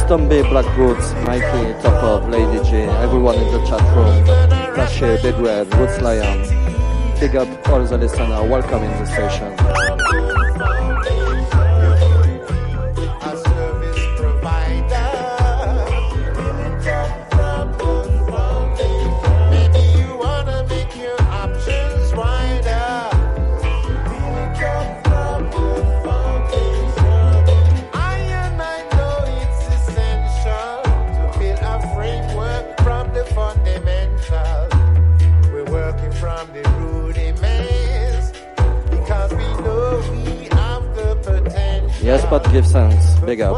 Stumby, Black Roots, Mikey, Top of Lady G, everyone in the chat room, Flashy, Big Red, Roots Lion. Big up all the listeners, welcome in the station. Yes, but give thanks. Big up.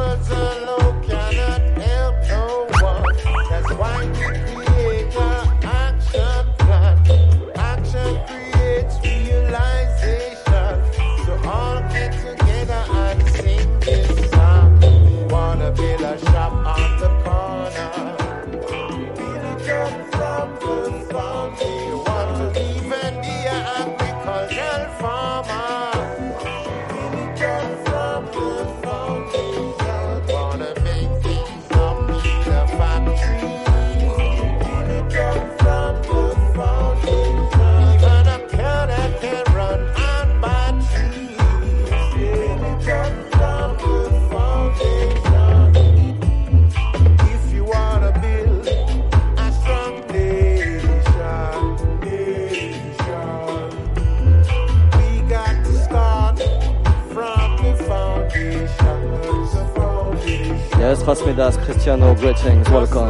Yes, Rasmidas, Cristiano, greetings, welcome.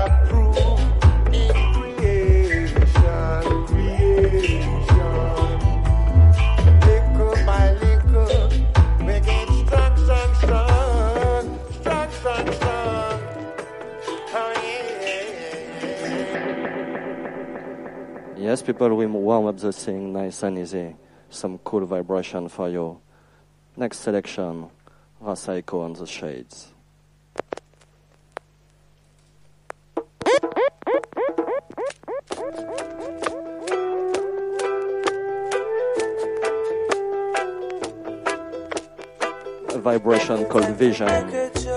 Yes, people, we warm up the thing nice and easy. Some cool vibration for you. Next selection, Rasaiko and the Shades. A vibration called Vision.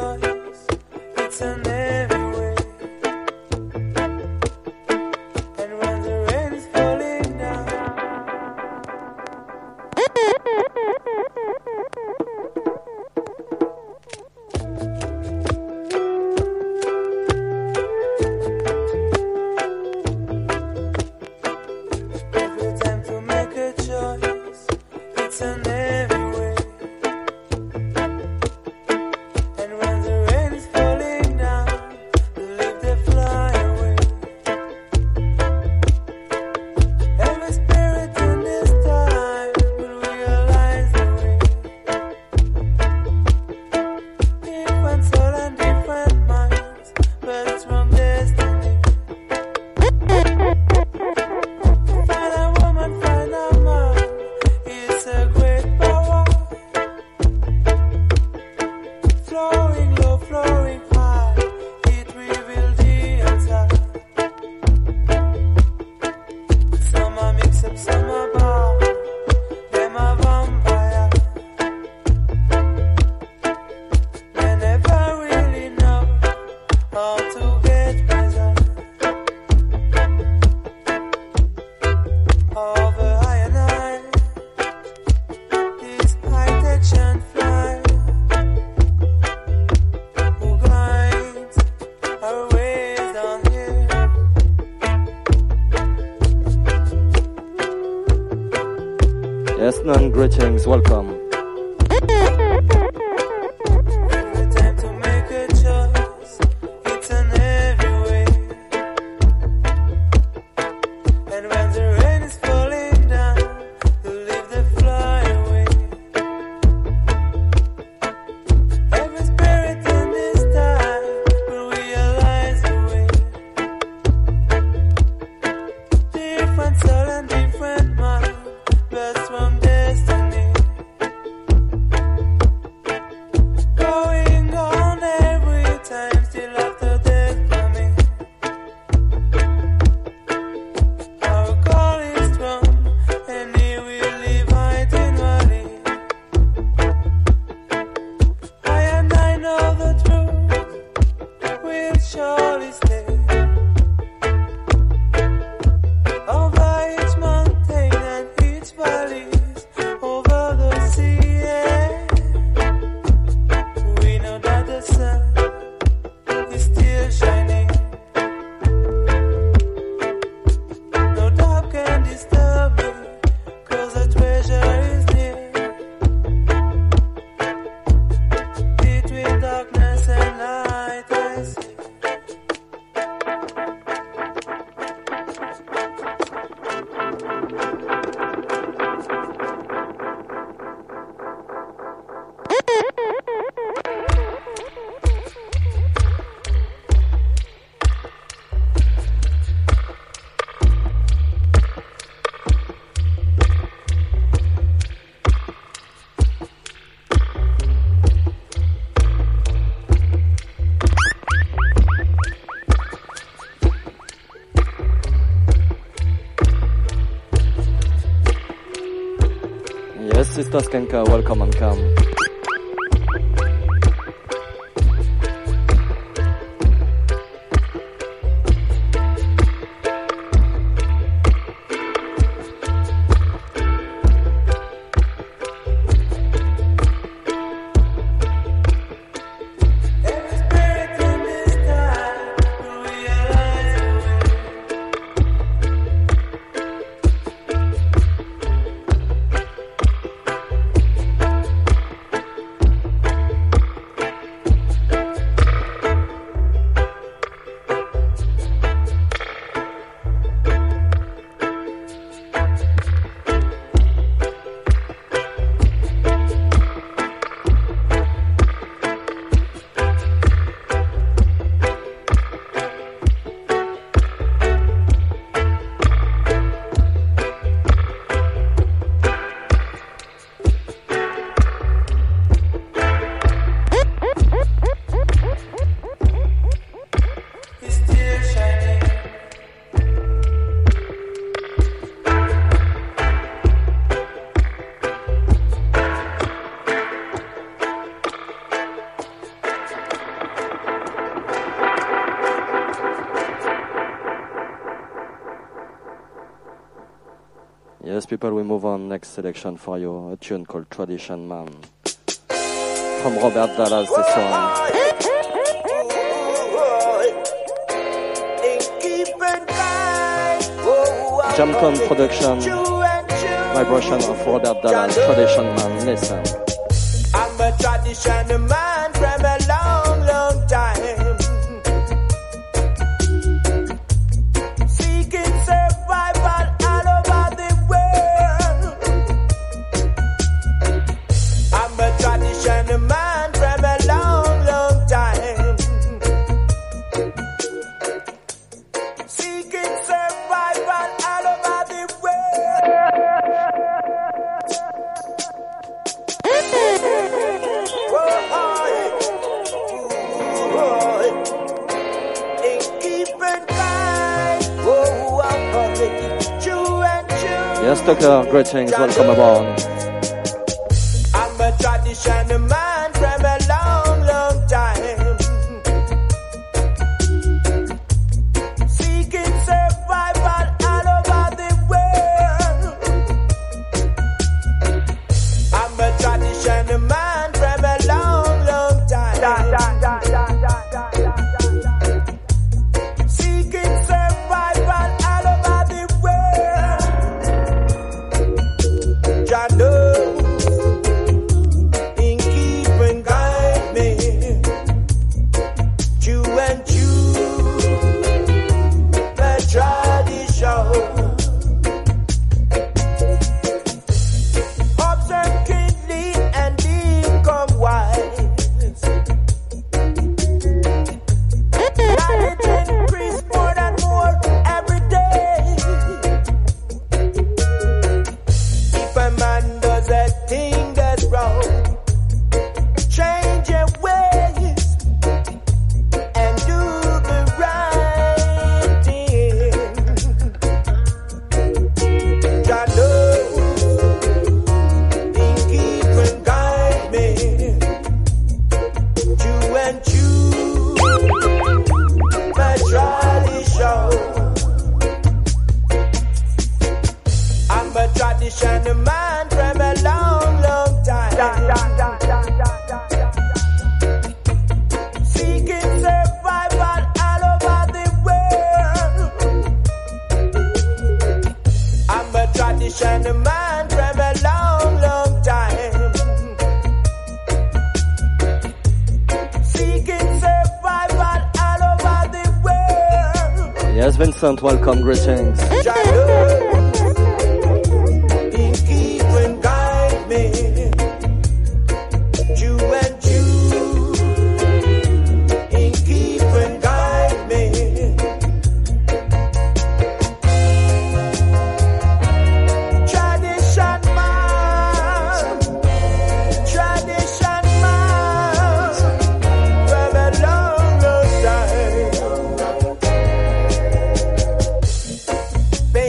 Yes, none, greetings, welcome. Different soul and different mind, blessed from destiny. Toscanka, welcome and come. Yes, people, we move on. Next selection for you, a tune called Tradition Man. From Robert Dallas, this one. Jamcon production, vibration of Robert Dallas, Tradition Man, listen. I'm a tradition man from a long, long time. Seeking survival all over the world. I'm a tradition man from a long, long time. Seeking survival all over the world. Yes, Tucker, greetings, welcome aboard. I'm a tradition man from a long, long time. Seeking survival all over the world. I'm a tradition man from a long, long time. Seeking survival all over the world. Jah knows in keep and guide me. Chew and chew the tradition. Observe keenly and become wise. Knowledge increase more and more every day. If a man does a thing that's wrong, change your ways and do the right thing. Jah knows He keep and guide me. Chew and chew my tradition. I'm a tradition man from a long, long time. Seeking survival all over the world. I'm a tradition man from a long, long time. Seeking survival all over the world. Yes, Vincent, welcome, greetings. Jah knows He keep and guide me. Chew and chew. He keep and guide me. Tradition man. Tradition man. From a long, long time.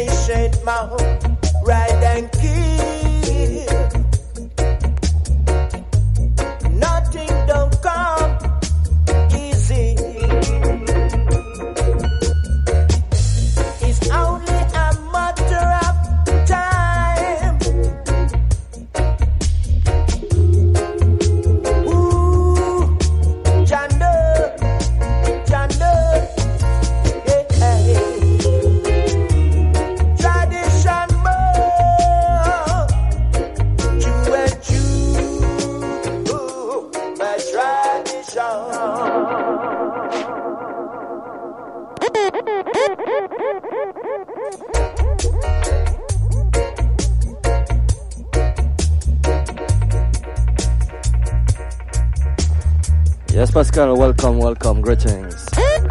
Yes, Pascal, welcome, welcome, greetings.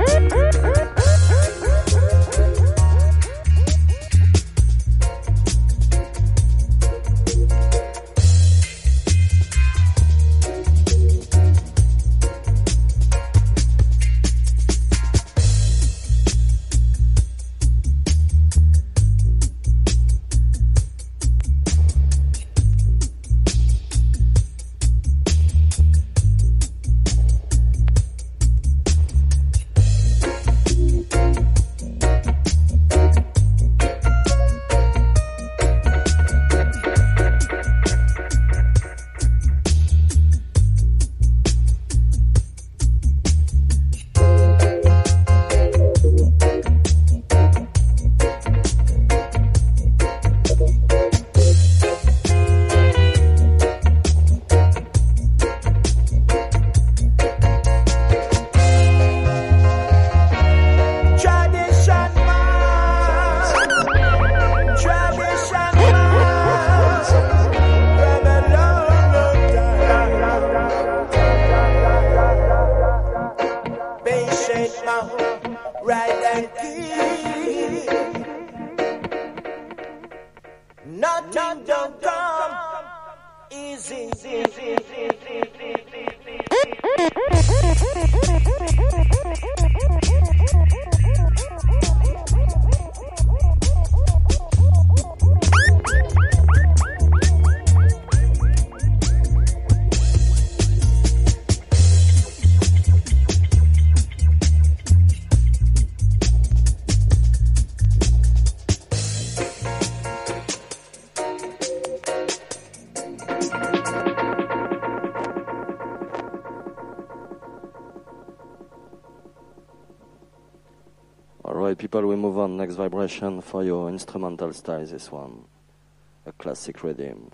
People, we move on. Next vibration for your instrumental style, this one. A classic rhythm.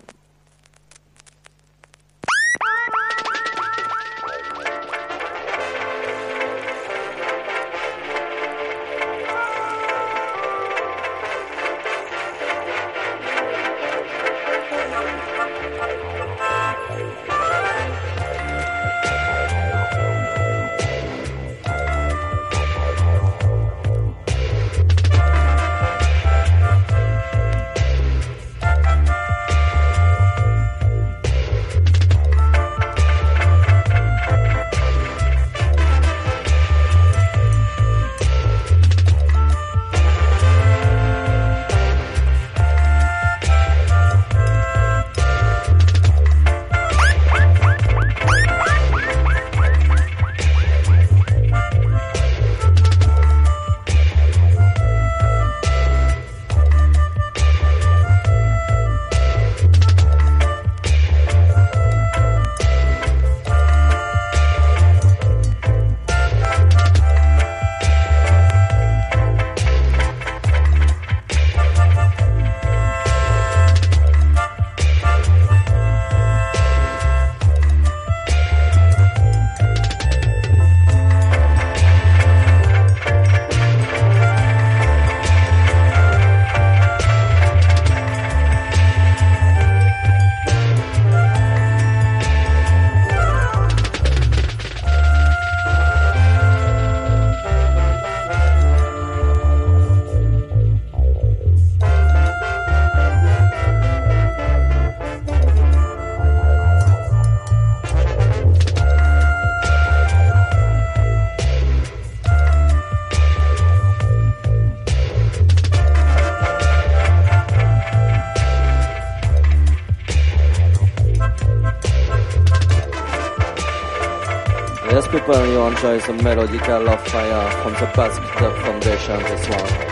Yes, people, you enjoy some melodical love fire from the Basque Dub Foundation, this one.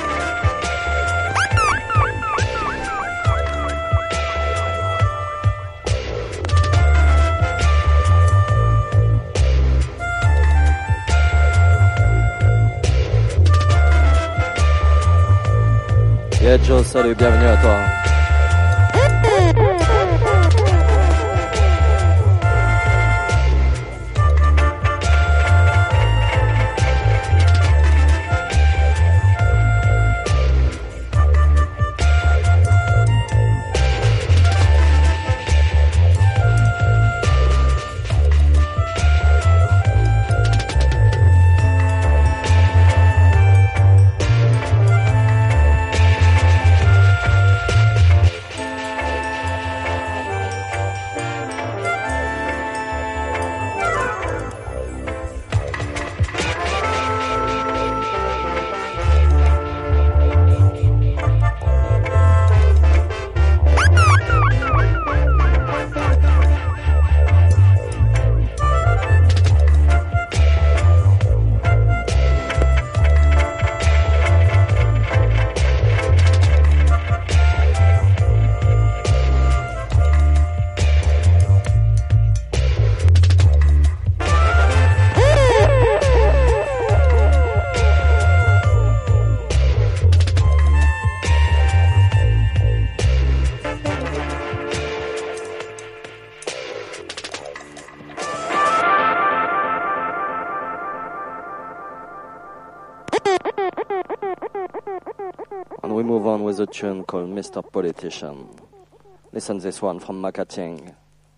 Yeah, Joe, salut, bienvenue à toi. with a tune called Mr. Politician. Listen this one from Makating.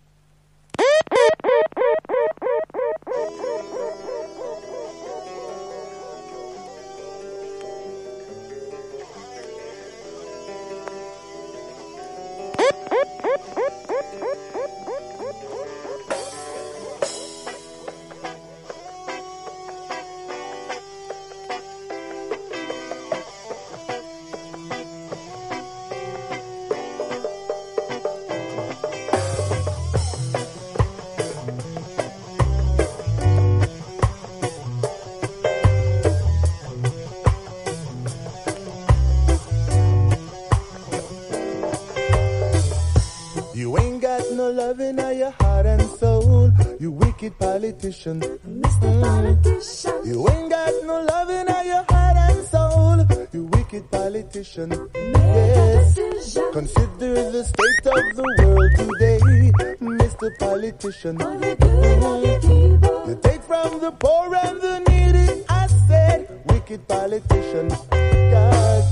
Politician. Mr. Politician. You ain't got no love in your heart and soul. You wicked politician. Yes. Consider the state of the world today, Mr. Politician. You take from the poor and the needy. I said, wicked politician. God.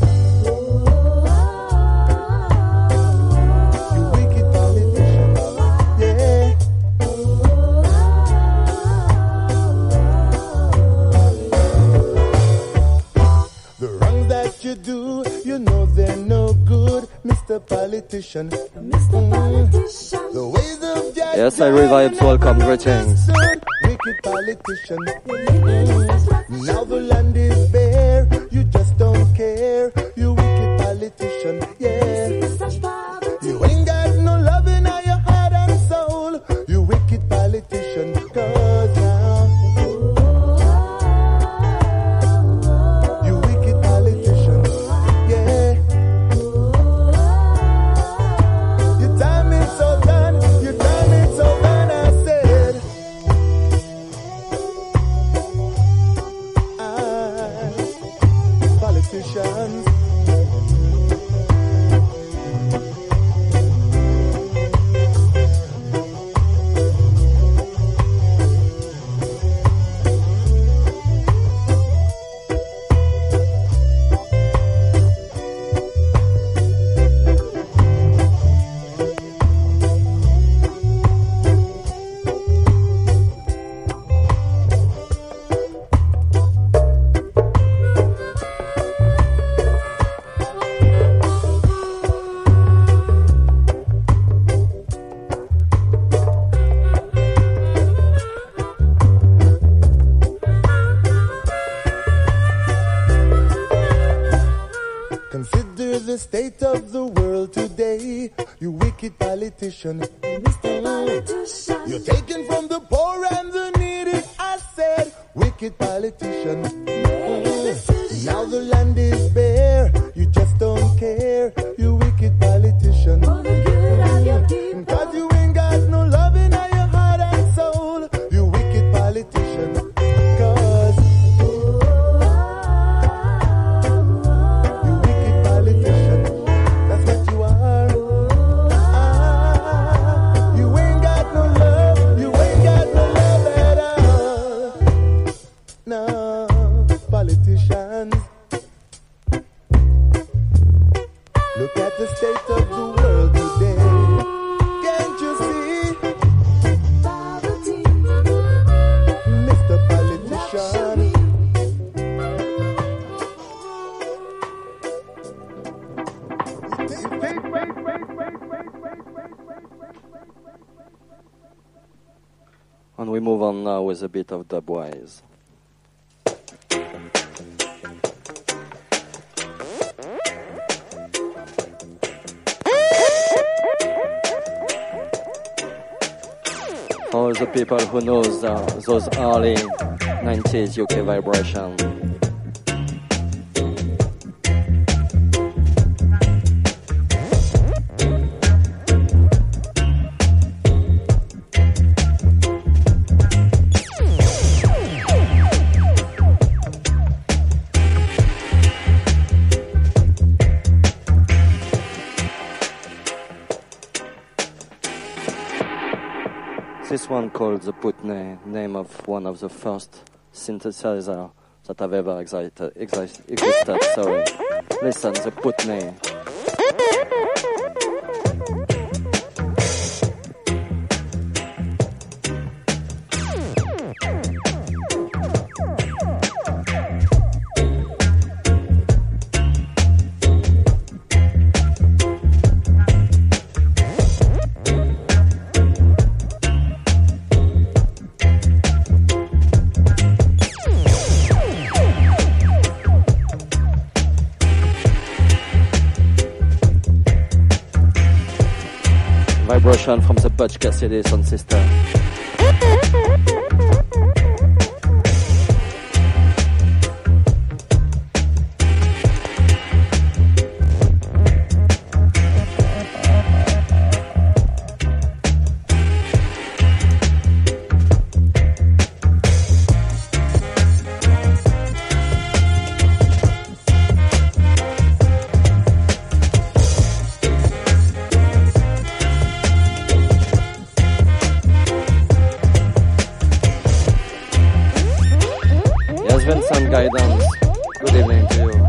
You wicked politician. Yeah. You do, you know they're no good, Mr. Politician. Mr. Politician. The ways of judge. Yes, I revived. Welcome, greetings. Wicked politician. Now the land is bare, you just don't care. You wicked politician, yeah. You ain't got no love in your heart and soul. You wicked politician, 'cause now state of the world today, you wicked politician. Mr. Politician. You're taking from the poor and the needy. I said, wicked politician. Now the land is bare, you just don't care. You wicked politician. For the good of your people. 'Cause you ain't got no love in your heart and soul. You wicked politician. 'Cause look at the state of the world today. Can't you see? Poverty. Mr. Politician. And we move on now with a bit of dubwise. All the people who knows those early 90s UK vibration. This one called the Putney, name of one of the first synthesizer that have ever existed. Sorry. Listen, the Putney. Vibration from the Butch Cassidy sound system. Guidance. Good evening to you.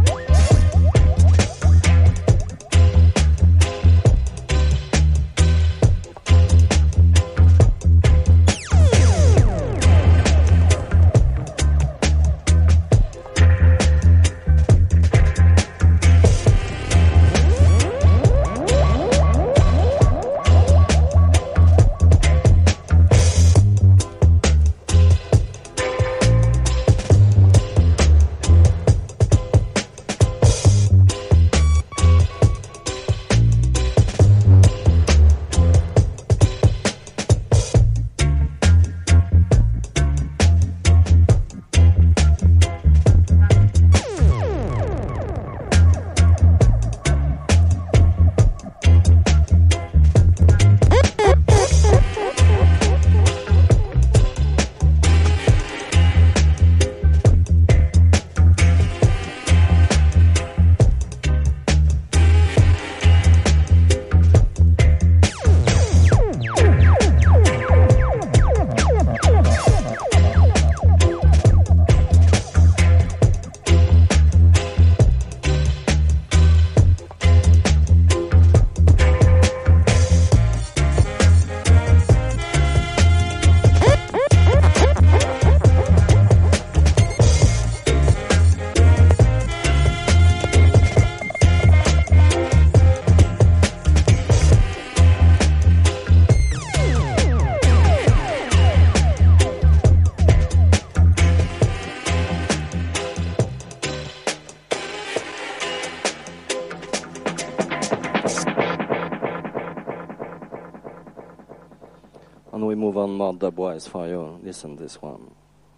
And we move on more dubwise for you. Listen to this one.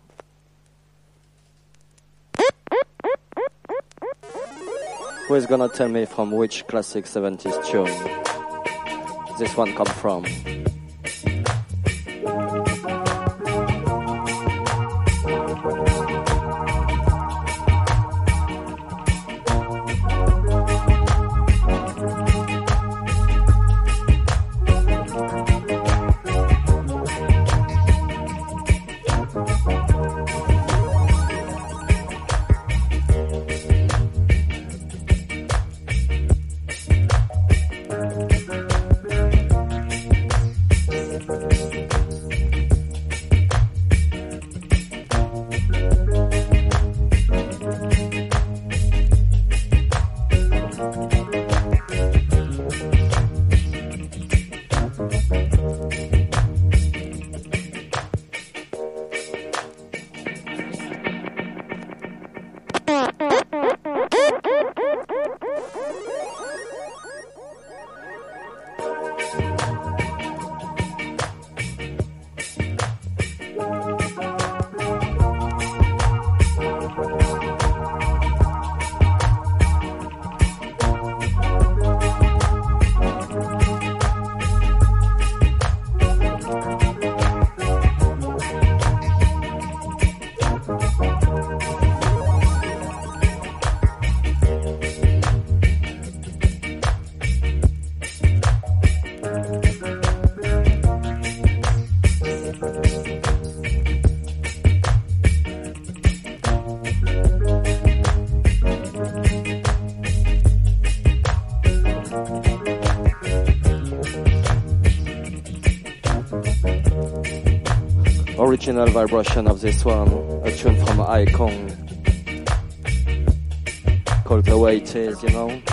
Who is gonna tell me from which classic 70s tune this one come from? Original vibration of this one, a tune from Icon called The Way It Is, you know.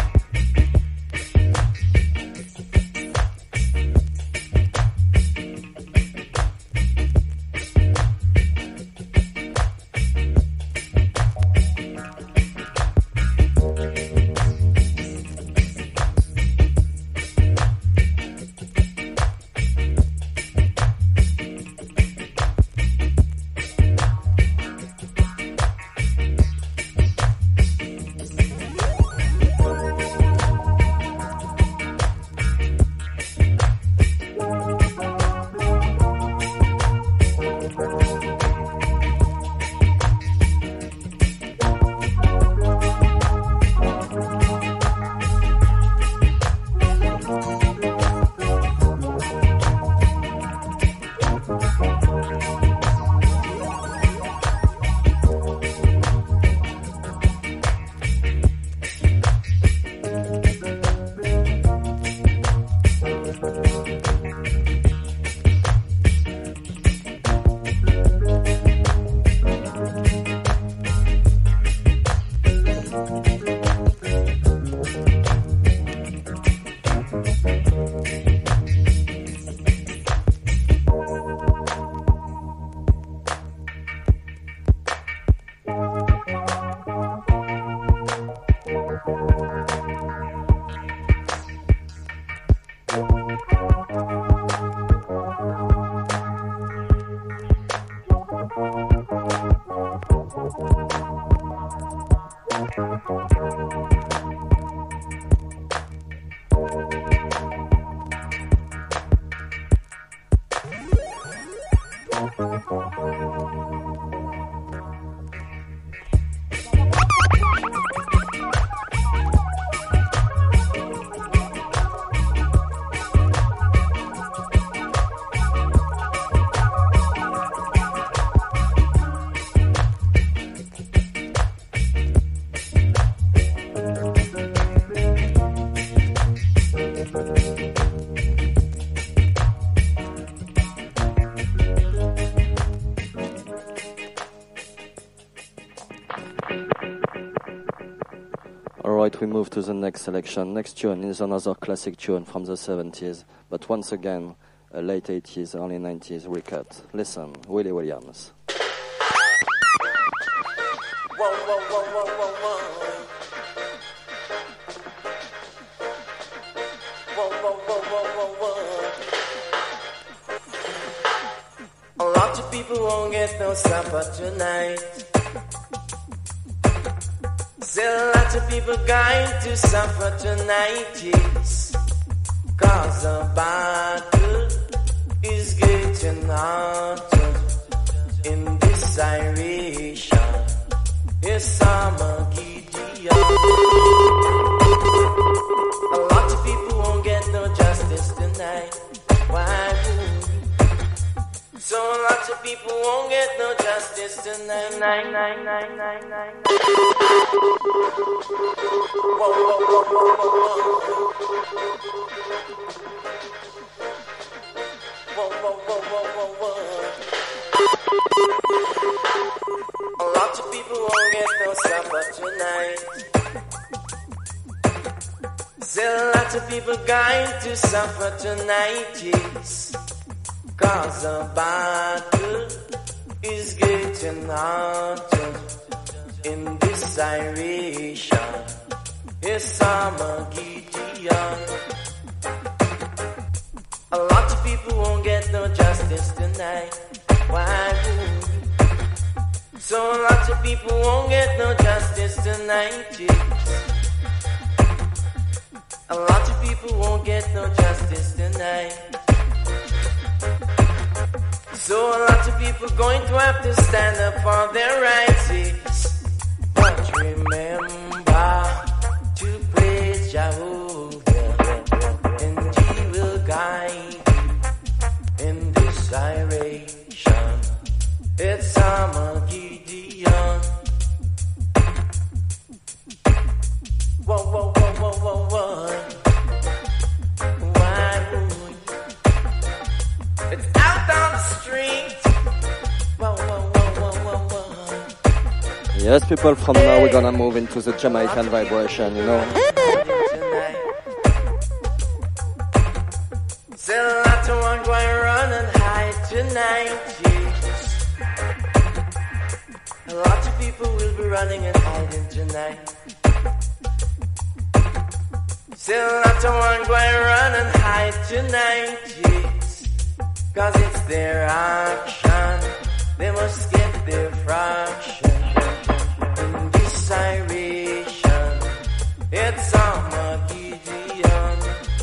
We move to the next selection. Next tune is another classic tune from the 70s, but once again, a late 80s, early 90s recut. Listen, Willie Williams. Whoa, whoa, whoa, whoa, whoa, whoa. Whoa, whoa, whoa, whoa, whoa, whoa. A lot of people won't get no supper tonight. Still lots of people going to suffer tonight, yes. Cause the battle is getting hotter in this iration. Yes, I'm a Gideon. A lot of people won't get no justice tonight. Why would? So lots of people won't get no justice tonight. Whoa, whoa, whoa, whoa, whoa, whoa. Whoa, whoa, whoa, whoa, whoa, whoa. A lot of people won't get no supper tonight. Still lots of people going to suffer tonight, yes. Cause the battle is getting hotter in this iration. Yes, I'm a Gideon. A lot of people won't get no justice tonight. Why would? So lots of people won't get no justice tonight, yes. A lot of people won't get no justice tonight. So a lot of people going to have to stand up for their rights, yes. But remember to praise Jehovah, and He will guide you in this iration. It's Armageddon. Whoa, whoa, whoa, whoa, whoa, whoa. Why would it's out on the street Yes, people, from now we're gonna move into the Jamaican vibration, you know. Still a lot to want going run and hide tonight, yes. A lot of people will be running and hiding tonight. Still a lot to want going run and hide tonight, yes. Cause it's their action, they must get their fraction. In this iration, it's Armageddon.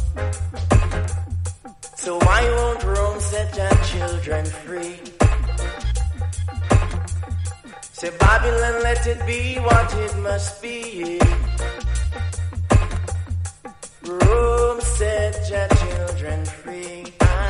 So why won't Rome set your children free? Say Babylon, let it be what it must be. Rome set your children free.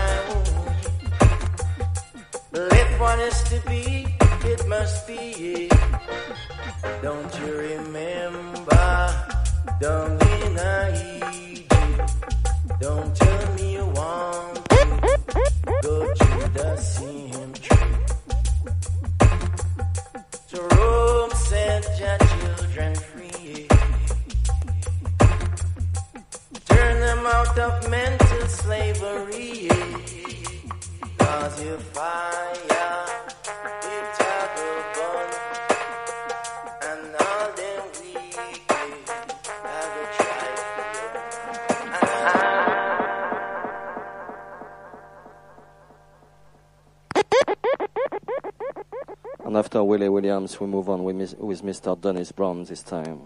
Let what is to be, it must be. Don't you remember? Don't be naive. Don't tell me you want to go to the same tree. So Rome set your children free. Turn them out of mental slavery. Cause you fire, it's a go gun. And all them wicked, I go try And after Willie Williams, we move on with Mr. Dennis Brown this time.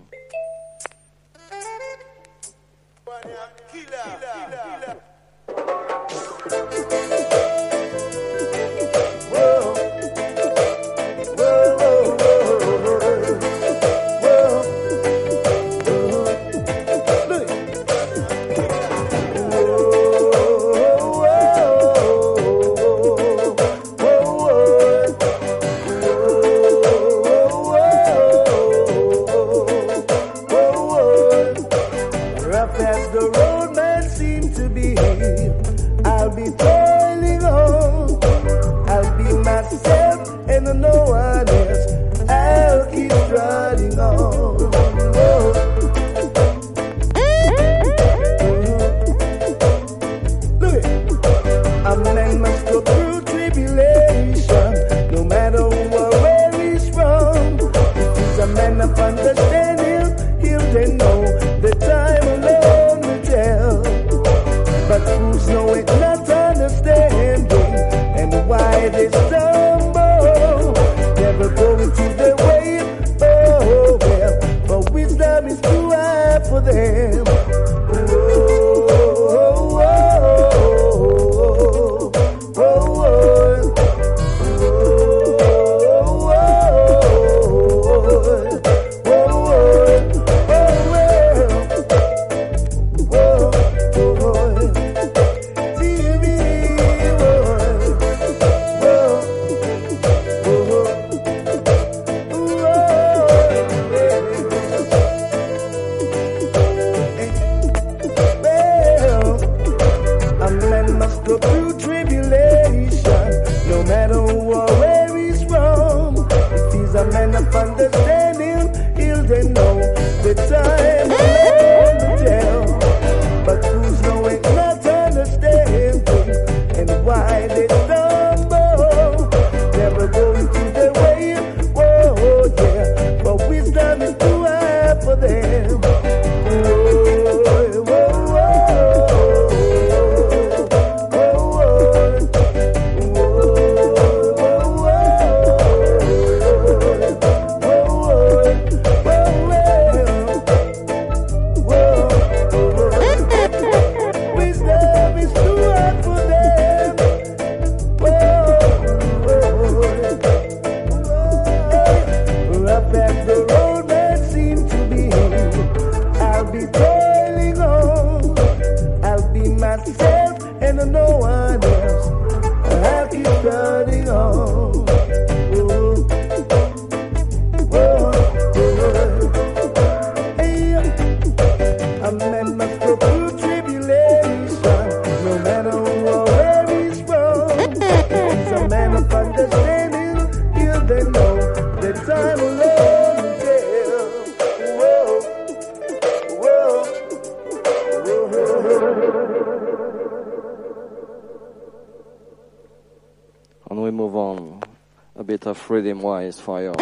A bit of rhythm-wise for you.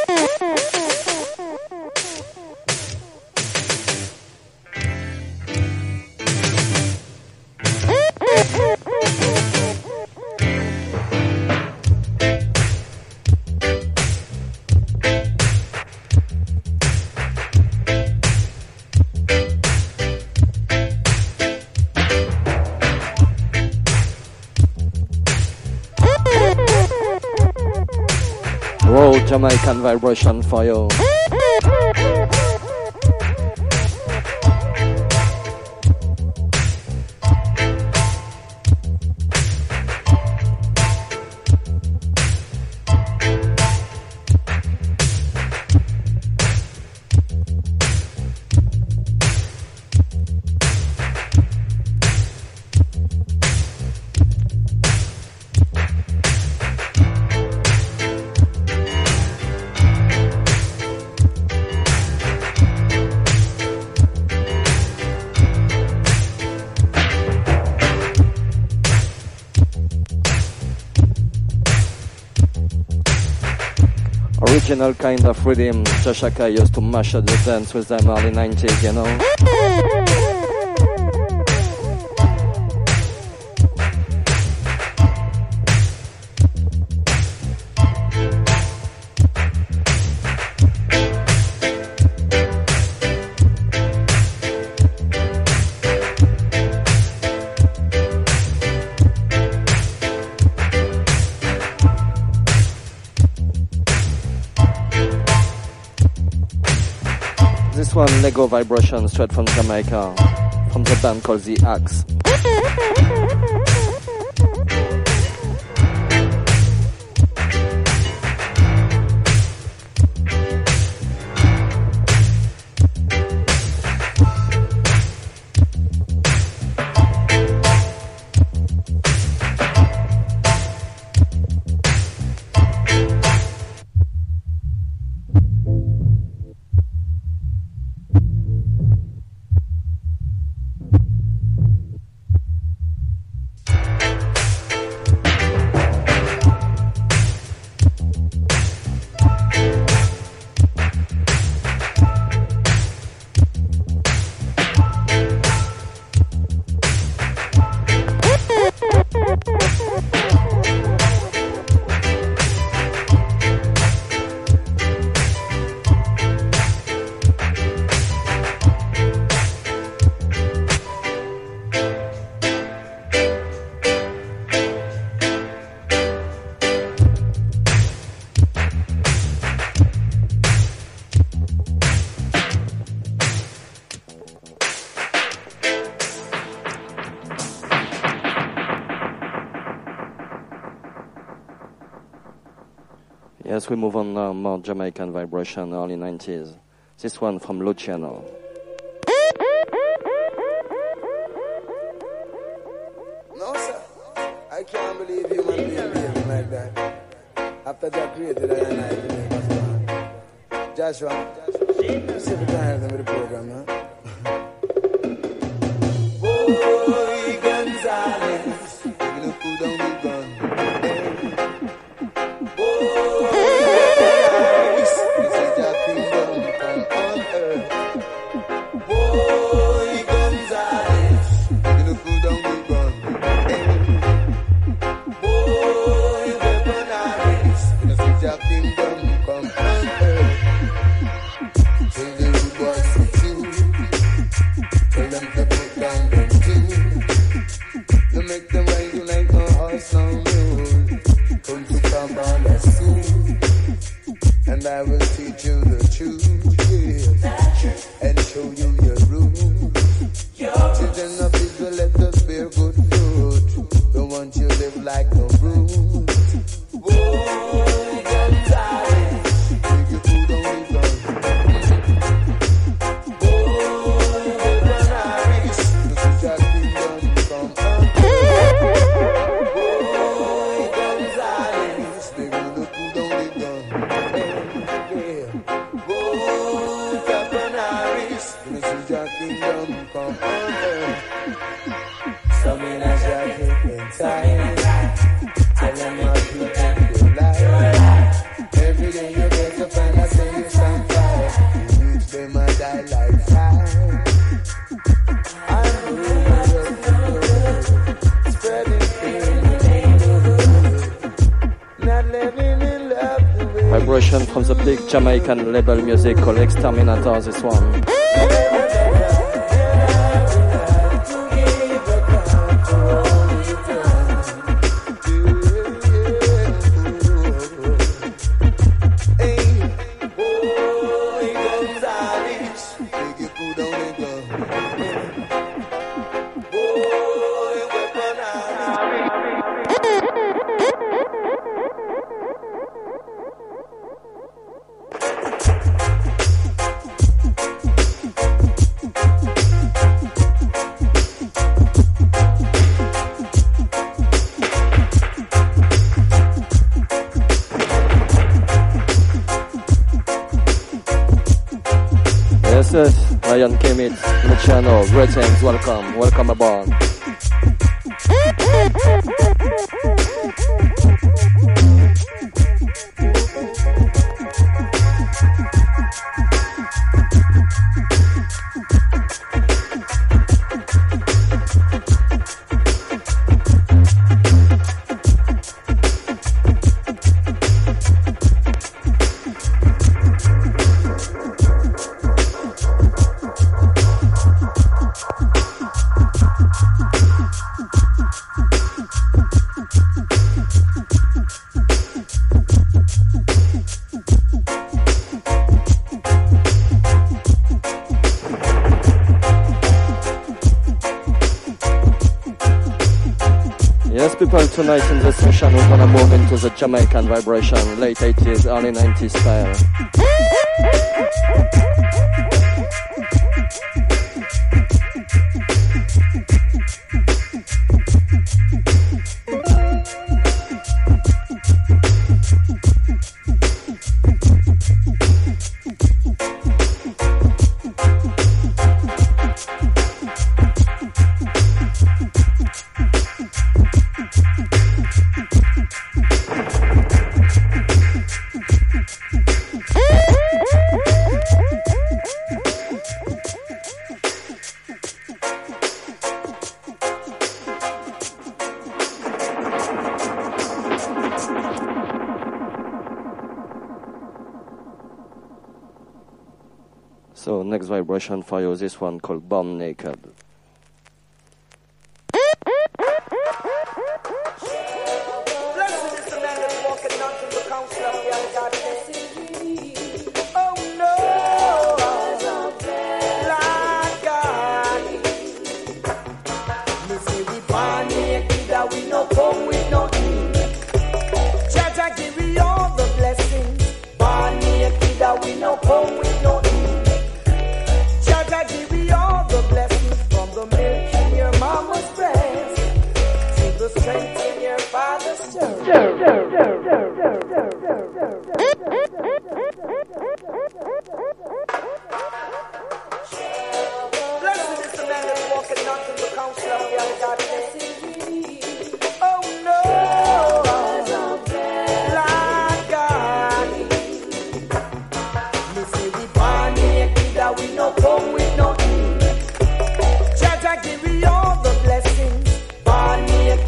Raw Jamaican vibration for you. Original kind of rhythm Jashaka used to mash up the dance with them early 90s, you know. One Lego vibration straight from Jamaica, from the band called The Axe. Yes, we move on now, more Jamaican vibration, early 90s. This one from Luciano. No, sir. I can't believe you man being behaving like that. After Jack created I and I today, that's one. Joshua, you see the time with the program, huh? Boy, Gonzales, taking the food on the gun. And I will teach you the truth, yeah, and show you your rules. Children of Israel, let us bear good fruit. Don't want you to live like no brute. Boy, Gonzales, take your food on the gun. Boy, Gonzales, this is your kingdom, come on. Boy, Gonzales, take your food on the gun. Kingdom come on earth. Some in a jacket and tie. Vibration from the big Jamaican label music called Exterminator, this one. Ryan Kimmit, Luciano, greetings, welcome aboard. People, tonight in the session we're gonna move into the Jamaican vibration, late 80s, early 90s style. So next vibration for you, this one called Born Naked.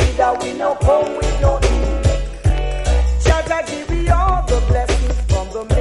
Jah give we all the blessings from the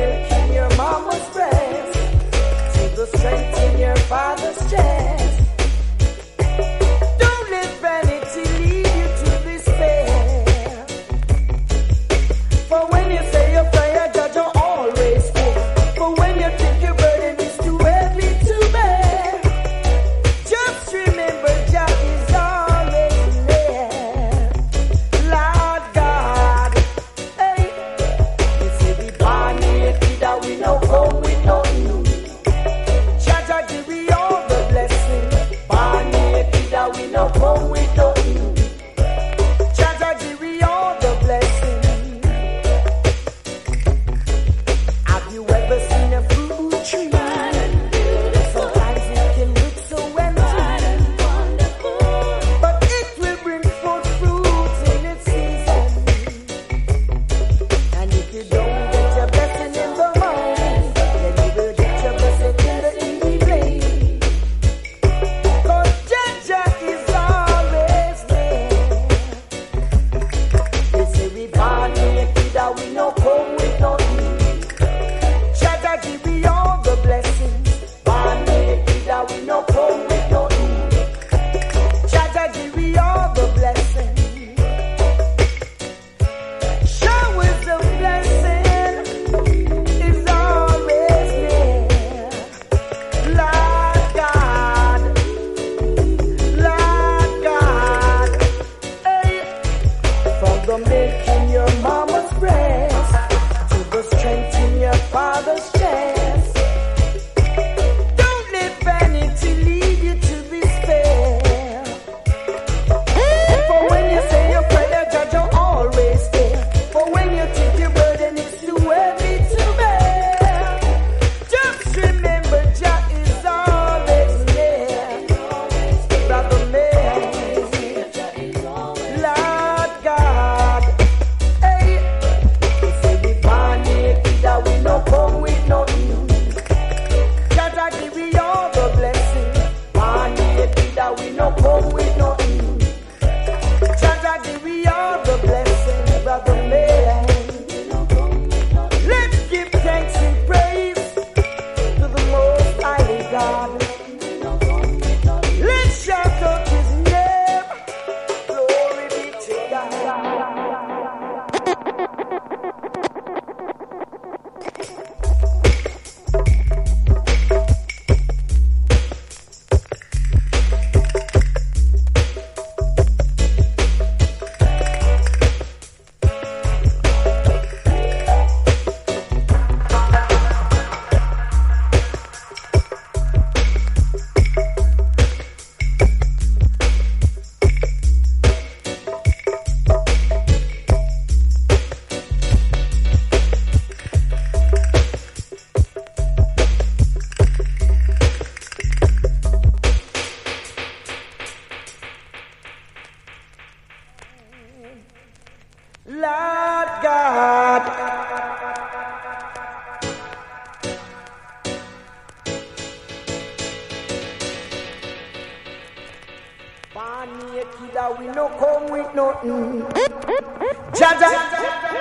no come with nothing. Jaja.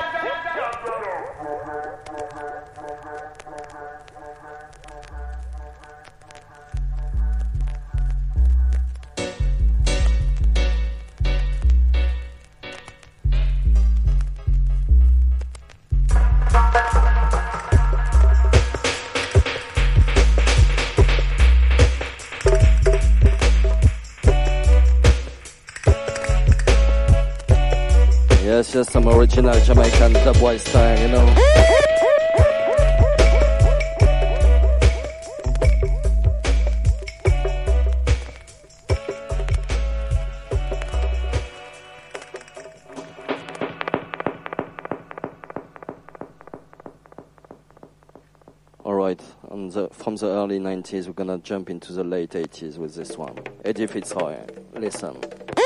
Yes, just some original Jamaican dubwise style, you know. Alright, from the early 90s, we're gonna jump into the late 80s with this one. Eddie Fitzroy, listen.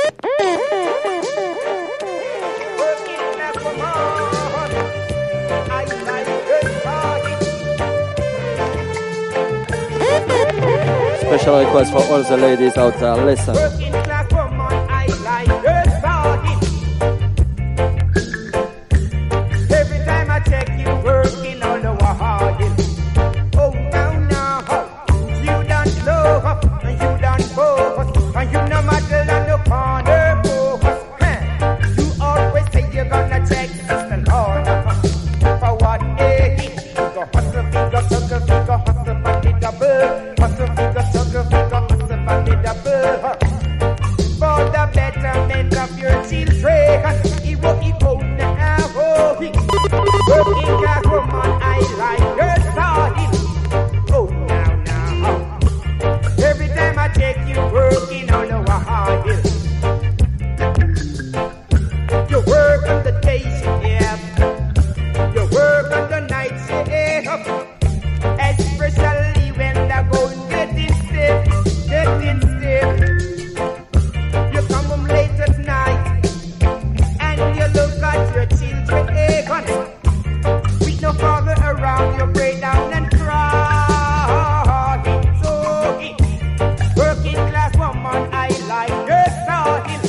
Special request for all the ladies out there, listen. Working class woman, I like her body. Every time I check you working all over hard. Oh, now, you done love, and you done focus, and you no matter on the corner focus. You always say you're gonna check the corner. For what day? Go hustle, figure, sugar, figure, hustle, but it double. Hustle, figure, sugar, figure, hustle, but it double. For the betterment of your children, Evo now, working class woman, I like your style. Oh, now, every time I check you working all over hard. You work on the day shift, yeah. You work on the night shift, especially when the going getting stiff. You come home late at night and you look at your children, with no father around, you break down and cry. So, working class woman, I like your style.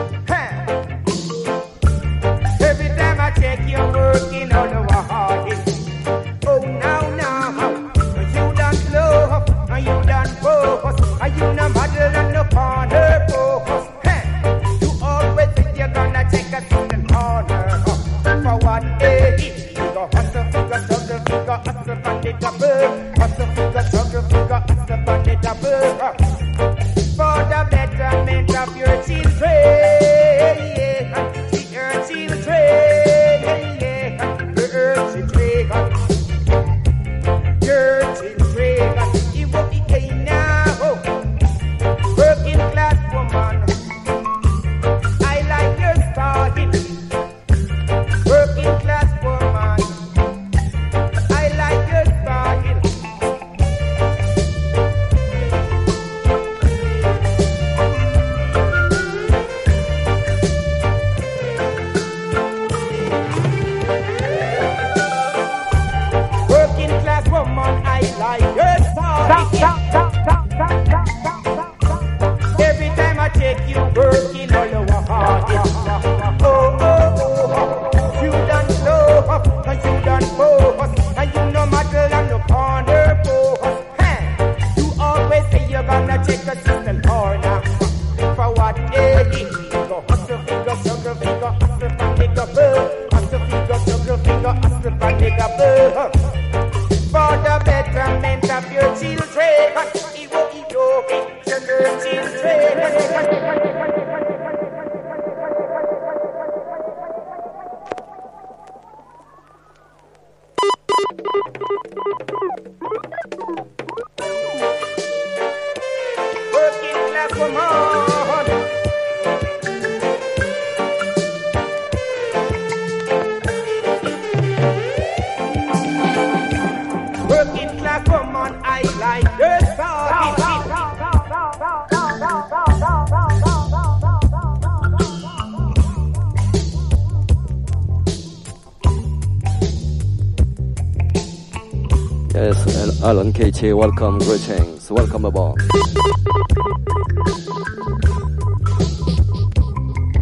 Every time I check you working all over hard. Oh, now, you done love, and you done focus, and you no model and no corner focus. You always think you're gonna take a certain corner. For what day? You go hustle, figure, struggle, figure, hustle, and it double. Hustle, figure, struggle, figure, hustle, and it double. For the betterment of your children, your children, you won't be paying now. Working class woman, I like your style. Working class woman, I like your style. Working class woman, I like your style. Every time I check you working all over hard. Oh, you done love, and you done focus, and you no matter on the corner focus. You always say you're gonna check a system corner. For what day? Go hustle, figure, struggle, figure, hustle, and it double. Hustle, figure, struggle, figure, hustle, and it double. For the betterment of your children, your children. Working class woman. Working class woman, I like your style. Yes, Alan KT, welcome, greetings, welcome aboard.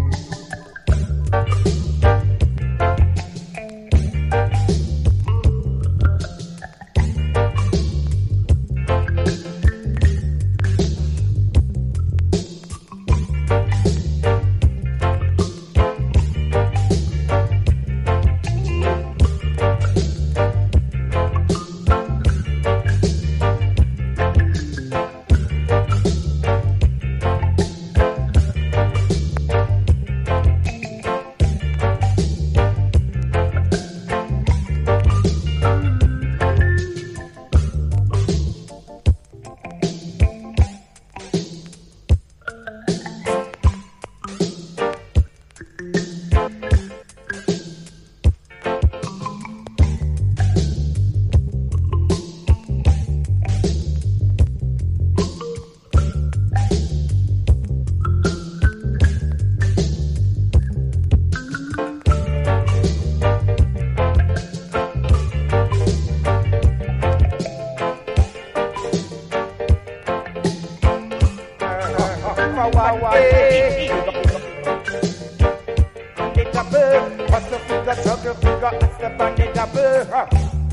mother.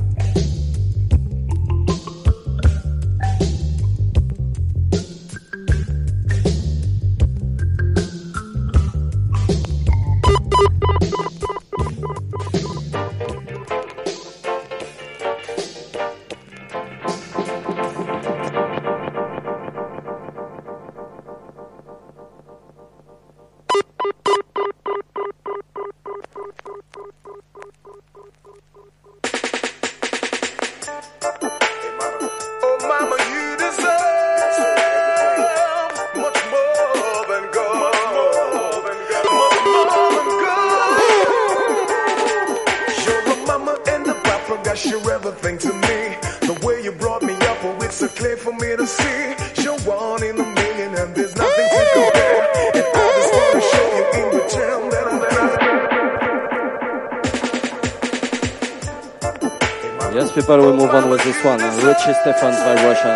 People, we move on with this one. Richie Stephens Vibration.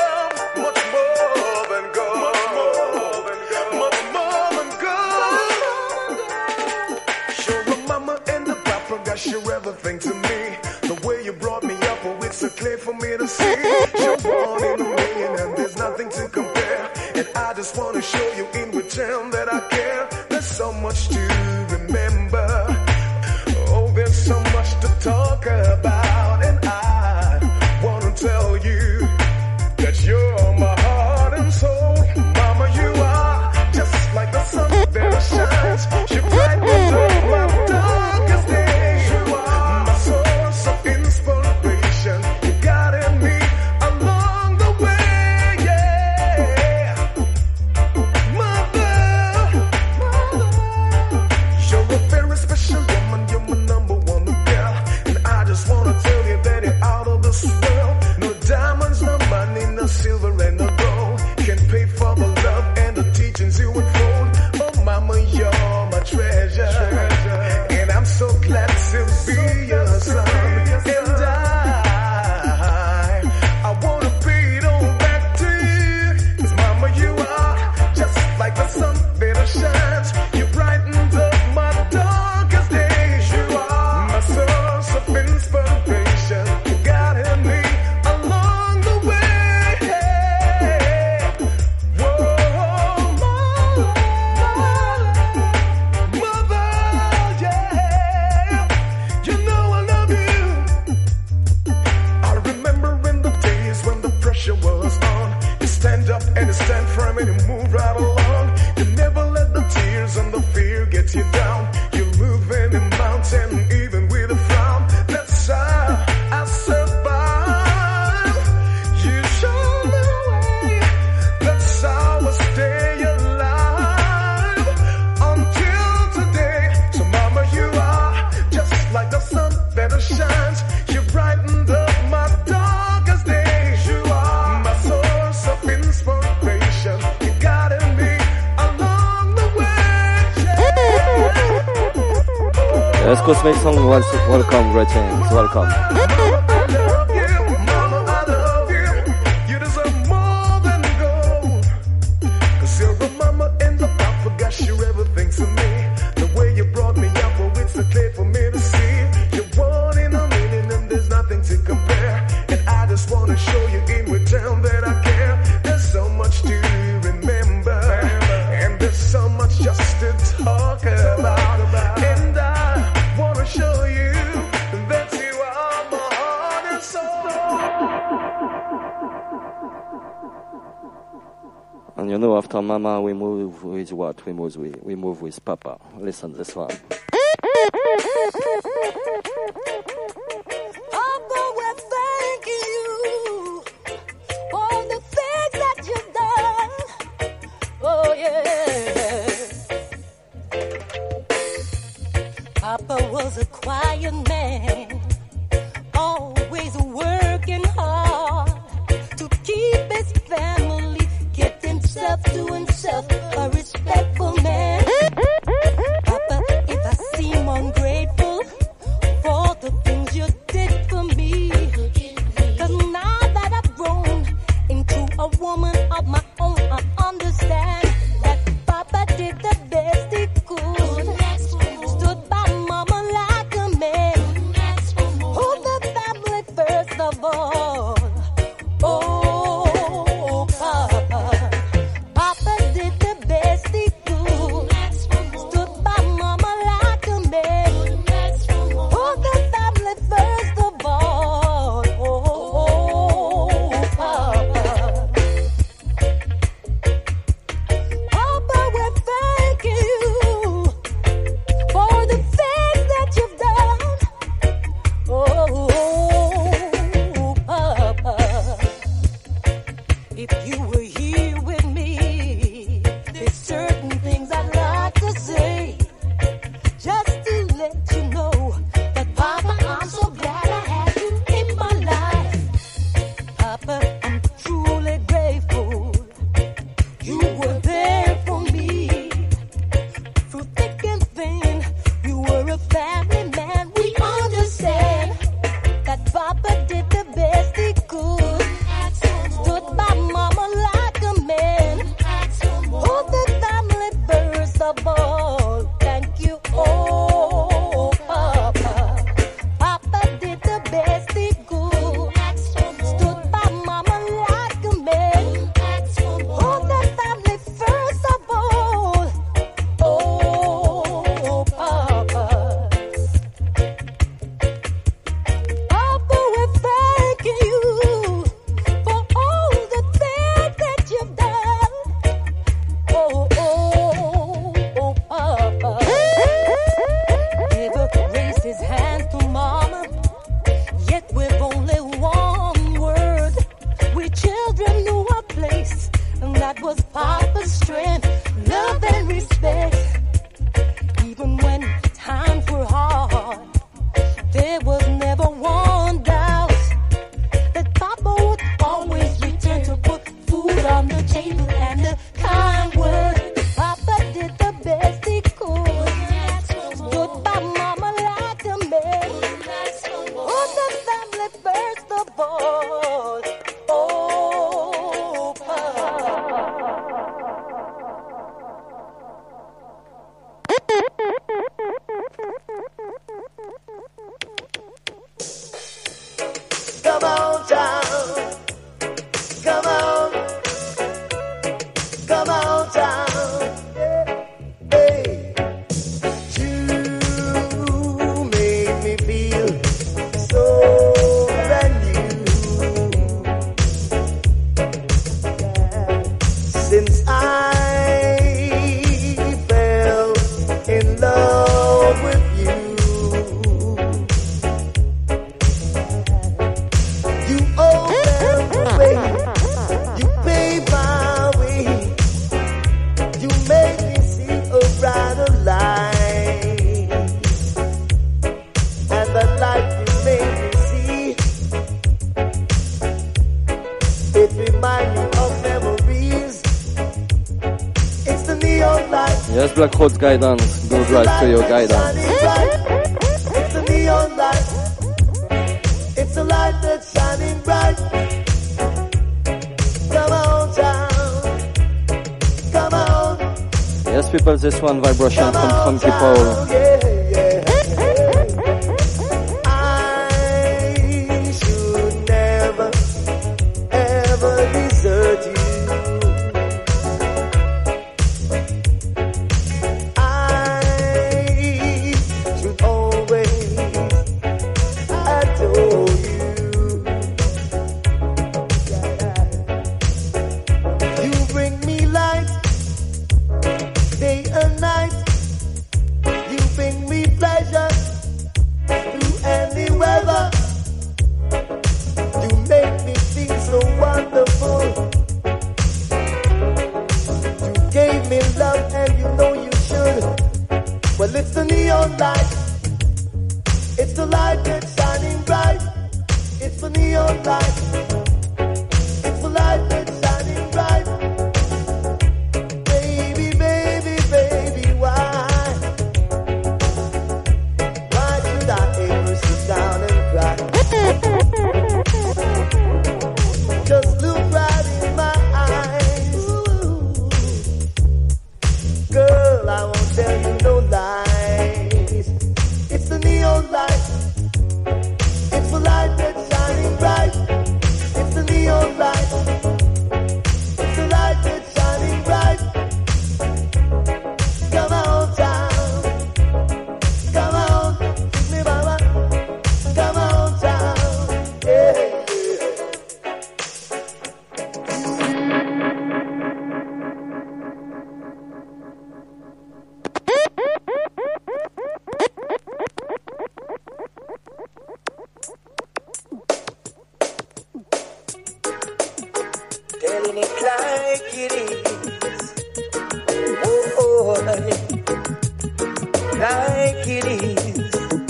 Cosmic Song, welcome, greetings, welcome. And you know, after Mama, we move with what? We move with Papa. Listen to this one. Papa was a quiet man, always working hard to keep his family, kept himself to himself, a respectful man. Papa, if I of all. Oh, Papa. Papa did the best he could. Stood by Mama like a man. Put the family first of all. Oh, Papa. Papa, we're thanking you for the things that you've done. Oh, Papa, if you were here with me, there's certain things I'd like to say, just to let you know that, Papa, I'm so glad I had you in my life. Papa, I'm truly grateful. You were there for me through thick and thin. You were a family man. We understand that Papa did the best he could. Stood by Mama like a man. Put the family first of all. Thank you, oh, Papa. Papa did the best he could. Stood by Mama like a man. Put the family first of all. Oh, Papa. Papa, we're thanking you for all the things that you've done. Oh, Papa. Never raised his hand to Mama, yet with only one word, we children knew our place, and that was Papa's strength, love and respect. Even when times were hard, there was never one doubt that Papa would always return to put food on the table and a kind word. Papa did the best he could. Stood by Mama like a man. Put the family first of all. Oh, Papa. Come on, child. Come on. Come on, child. Hey. You make me feel so brand new. Since I fell in love with you. You opened the way, you paved my way, you made me see a brighter light, and that light you made me see, it reminds me of memories. It's the neon light. Yes, Black Road's guidance. Good right to your guidance. It's the neon light. It's the light that's shining bright. Come on, child. Come on. Yes, people, this one vibration Come from on, Funky Paul. child. Yeah, yeah. I should never, ever desert you. I should always adore you. You bring me light, day and night. You bring me pleasure through any weather. You make me feel so wonderful. You gave me love and you know you should. Well, it's the neon light. It's the light that's shining bright. It's the neon light. It's the light that's shining bright. Baby, baby, baby, why? Why should I ever sit down and cry? Just look right in my eyes. Girl, I won't tell you no lies. It's the neon light. It's the light that's shining bright. telling it like it is. Oh, like it is.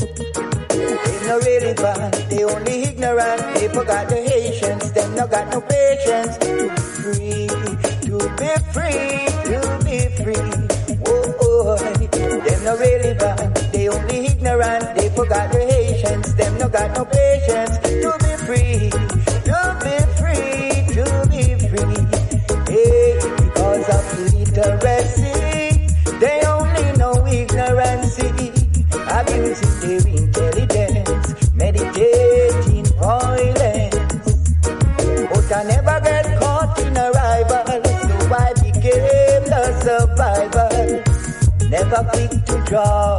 They no really bad, they only ignorant. They forgot the Haitians, them no got no patience. To be free, to be free, to be free. Oh, them no really bad, they only ignorant. They forgot the Haitians, them no got no patience. To be free, to be free, to be free. Hey, because of literacy, they only know ignorance. Abusing their intelligence, meditating violence. But I never get caught in a rival, so I became the survivor. Never quick to draw,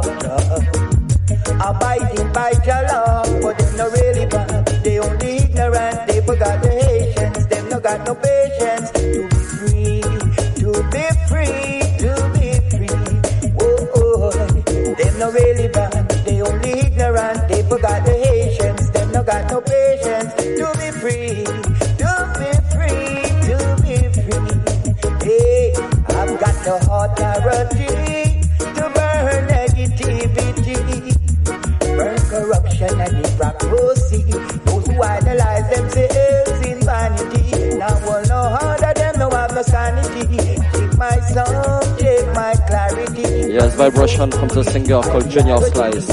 abiding by the law. But them no really bad, they only ignorant. They forgot the Haitians, them no got no patience. To be free, to be free, to be free. Oh, them no really bad, they only ignorant. They forgot the Haitians, them no got no patience. To be free, to be free, to be free. Hey, I've got the authority to burn negativity, burn corruption and hypocrisy. Those who idolize themselves in vanity, now will know how that them no have no sanity. Take my song, take my clarity. Yes, vibration from the singer called Junior Slice.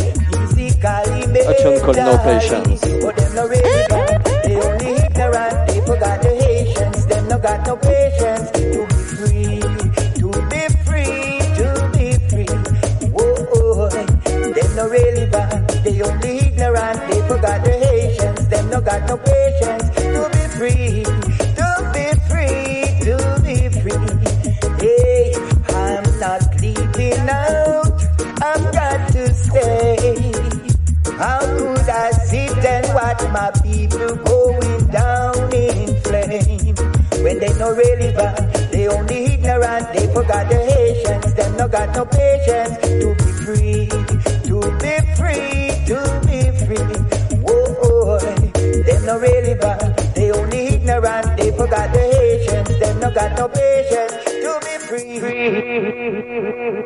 A tune called No Patience. But them no really bad, they only ignorant. They forgot the Haitians, them no got no patience. To be free, to be free, to be free. Whoa, them no really bad, they only ignorant. They forgot the Haitians, them no got no patience. To be free, to be free, to be free. Hey, I'm not leaving out, I've got to stay. How could I sit and watch my people going down in flame? When they no really bad, they only ignorant. They forgot the Haitians, them no got no patience. To be free, to be free, to be free. Whoa, them no really bad, they only ignorant. They forgot the Haitians, them no got no patience. To be free.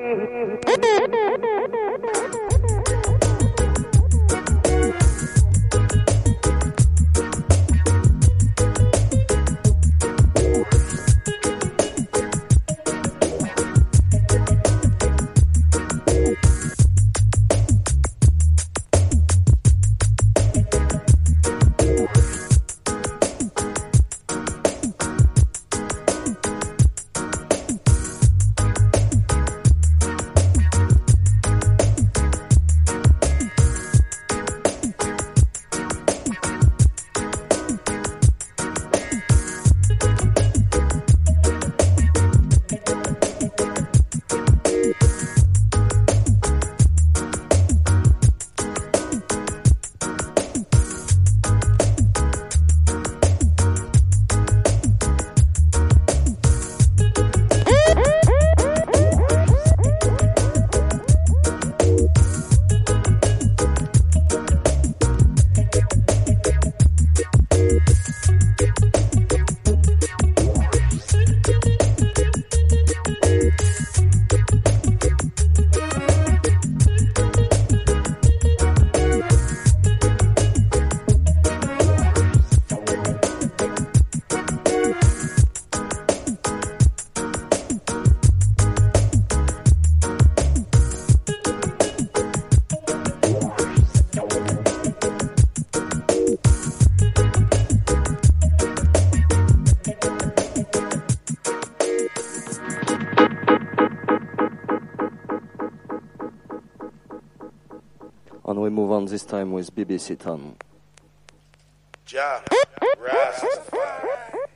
And we move on this time with BBC Ton. Ja, Rastafari.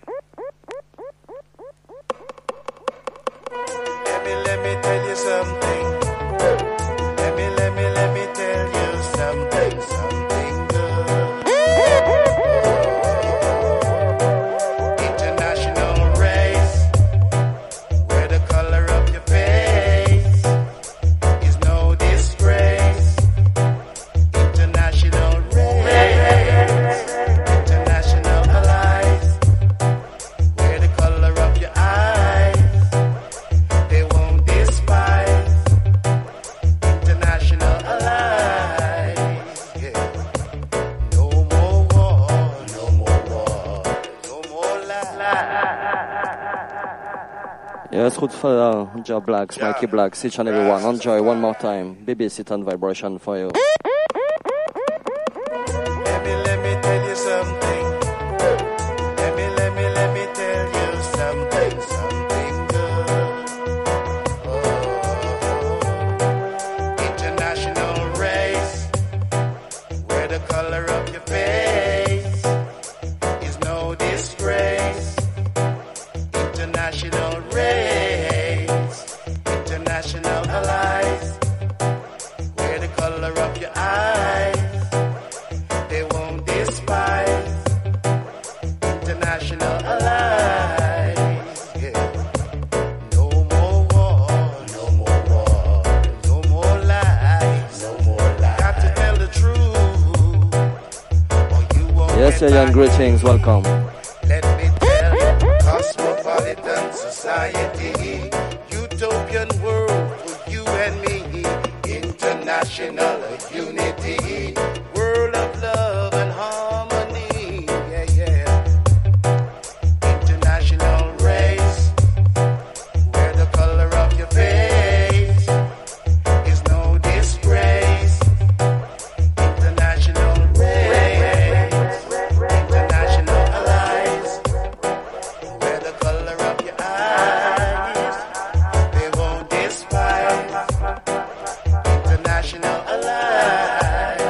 Let me tell you something. Let me tell you something good. International race, where the color of your face is no disgrace. International race, international allies, where the color Yes, good for Joe Blacks, Mikey Blacks, each and every one. Enjoy one more time. BBC and vibration for you. Let me tell you something. Let me tell you something good. Oh, international race, where the color of your face is no disgrace. International race, international allies, where the color of your eyes they won't despise. International allies, yeah. No more war, no more war, no more lies, no more lies. Got to tell the truth, or you won't. Yes, get young back. greetings, welcome. Let me tell you, cosmopolitan society, utopian world for you and me, international unity, world of love and harmony, yeah, yeah. International race, where the color of your face is no disgrace. International race, international allies, where the color of your eyes they won't despise. International allies.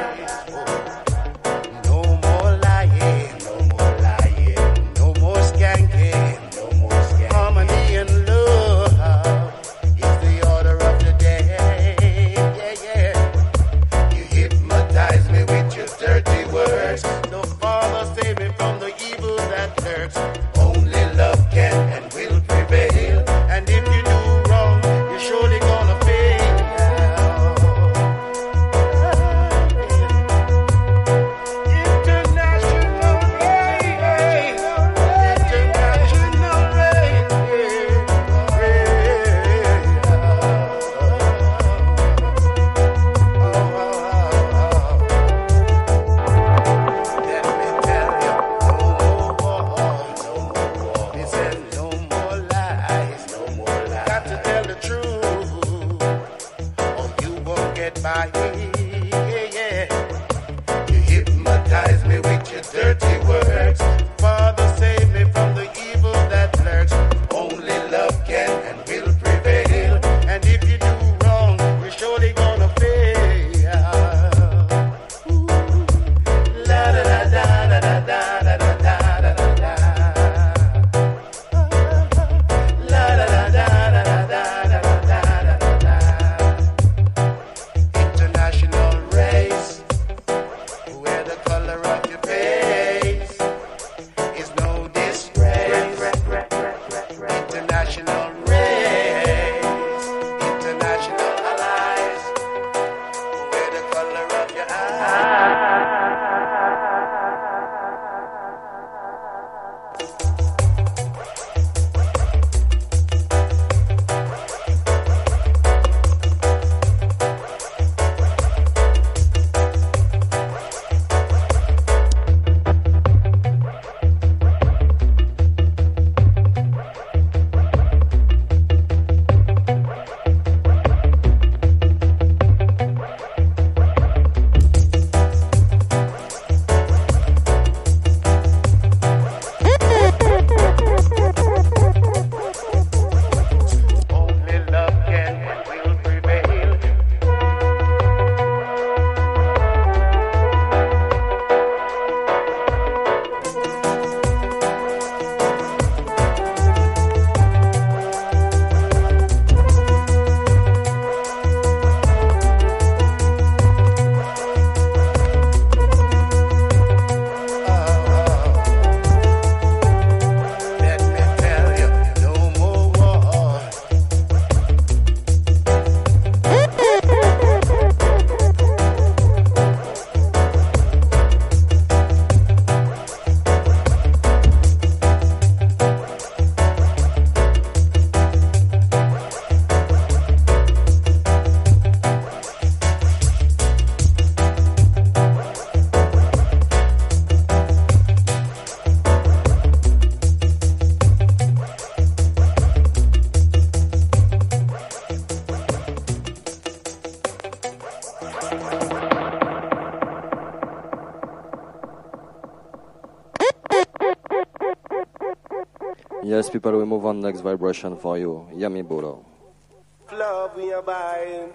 Yes, people, we move on next vibration for you. Yummy Bolo. Love we are buying.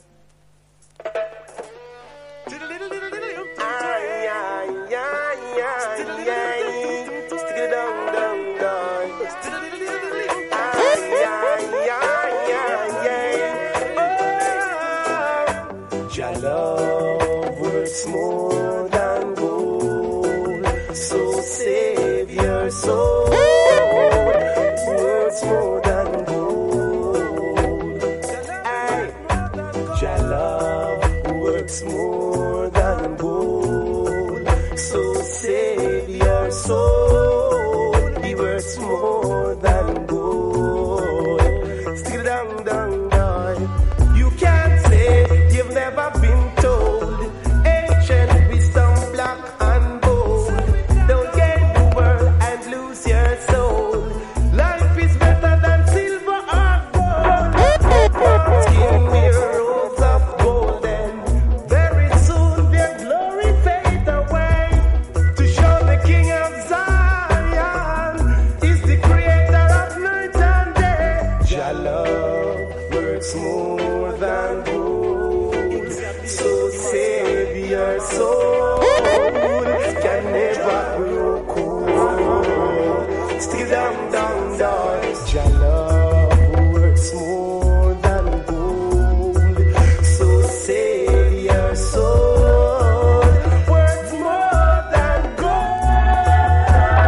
Stick it down, down, down. Your love works more than gold, so save your soul. Works more than gold. Your love works more than gold, so save your soul. He works more than gold. Stick it down, down, down. You can't say you've never been told. Ancient wisdom, black and bold. Don't gain the world and lose your soul. Life is better than silver or gold. Skin wear robes of golden. Very soon their glory fade away. To show the King of Zion is the creator of night and day. Your love works more than gold, so save your soul. Can never grow cold. Stick it down, down, down. Your love works more than gold, so save your soul. Works more than gold.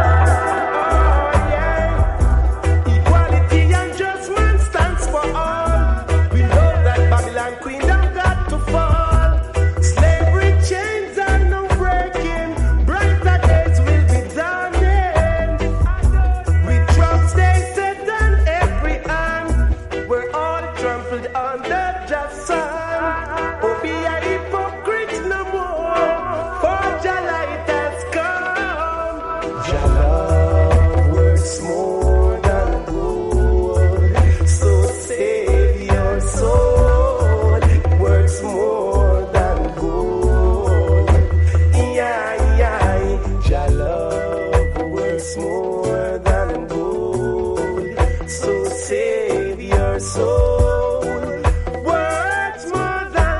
Oh, yeah. Equality and judgment stands for all. We know that Babylon Queendom got to fall. Slavery chains are no breaking. Brighter days will be dawning. We trust they set on every hand. We're all trampled under just sun. Oh, be a hypocrite no more, for your light has come. Your love works more than gold, so save your soul. Works more than gold. Yeah, yeah. Your love works more than gold, so save your soul. Works more than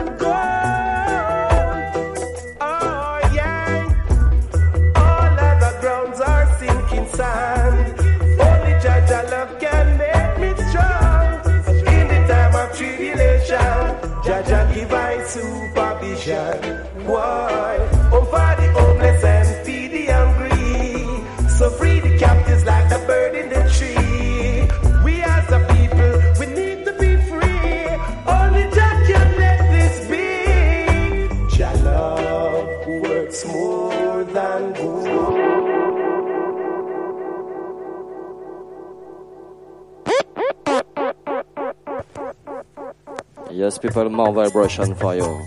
gold. Oh, yeah. All other grounds are sinking sand. Only Jaja love can make me strong. In the time of tribulation, Jaja give I supervision. Why? Oh, for the homeless and feed the hungry. So free the captives like the bird in the tree. We as a people, we need to be free. Only Jah can let this be. Jah love works more than gold. Yes, people, more vibration for you.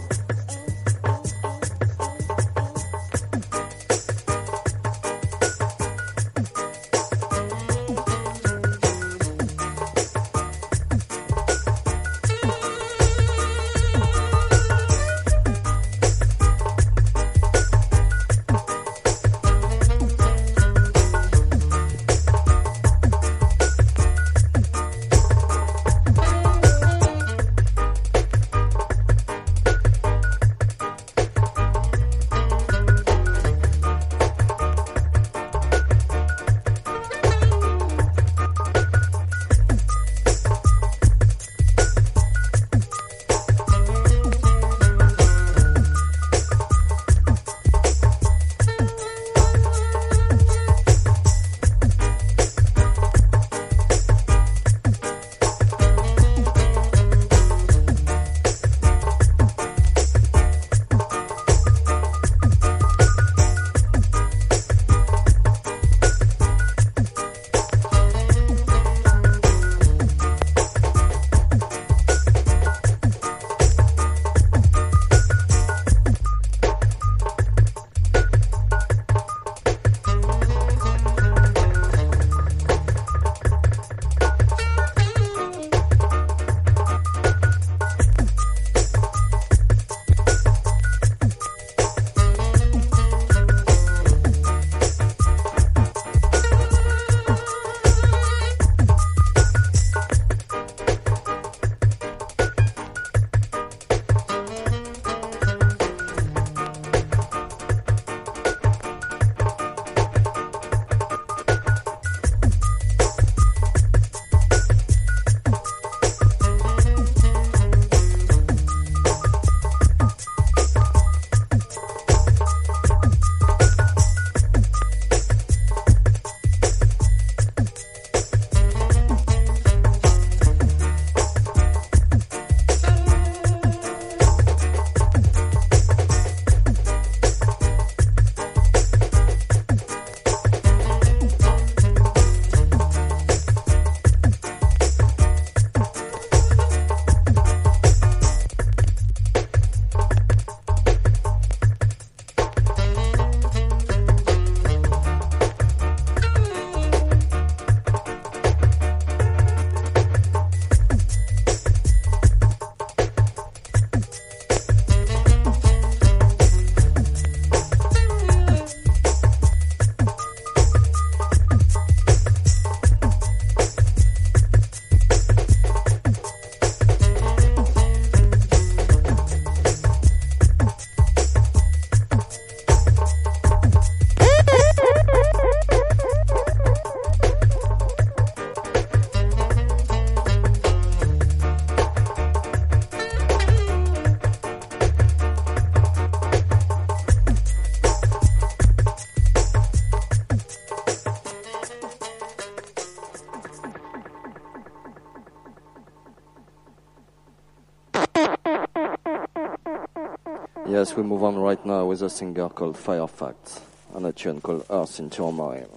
Yes, we move on right now with a singer called Firefact and a tune called Earth in Turmoil.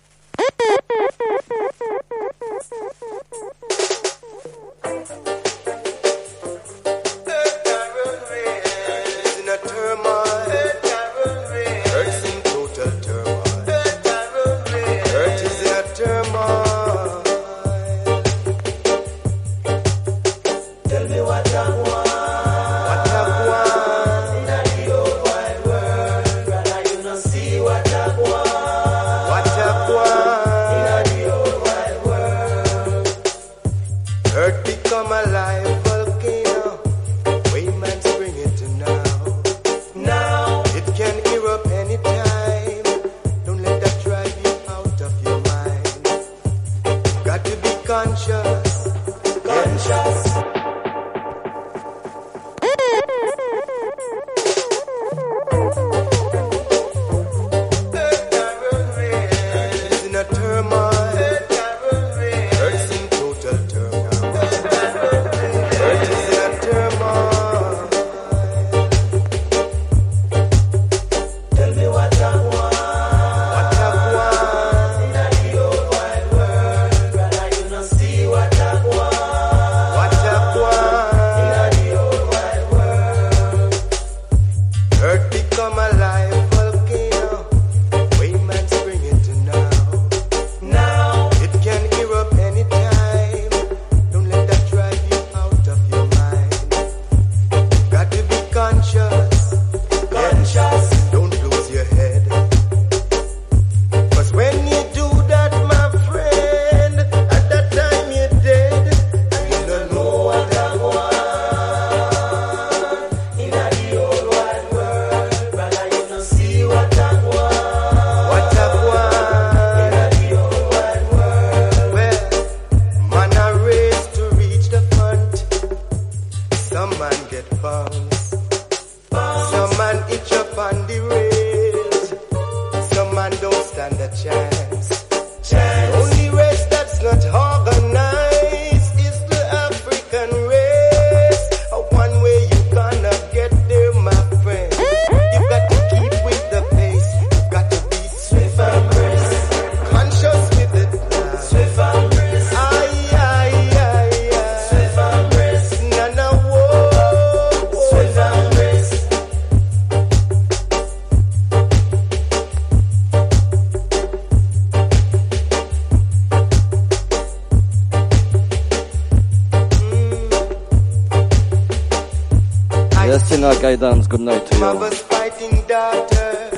Guidance, good night to you. Mothers fighting daughters,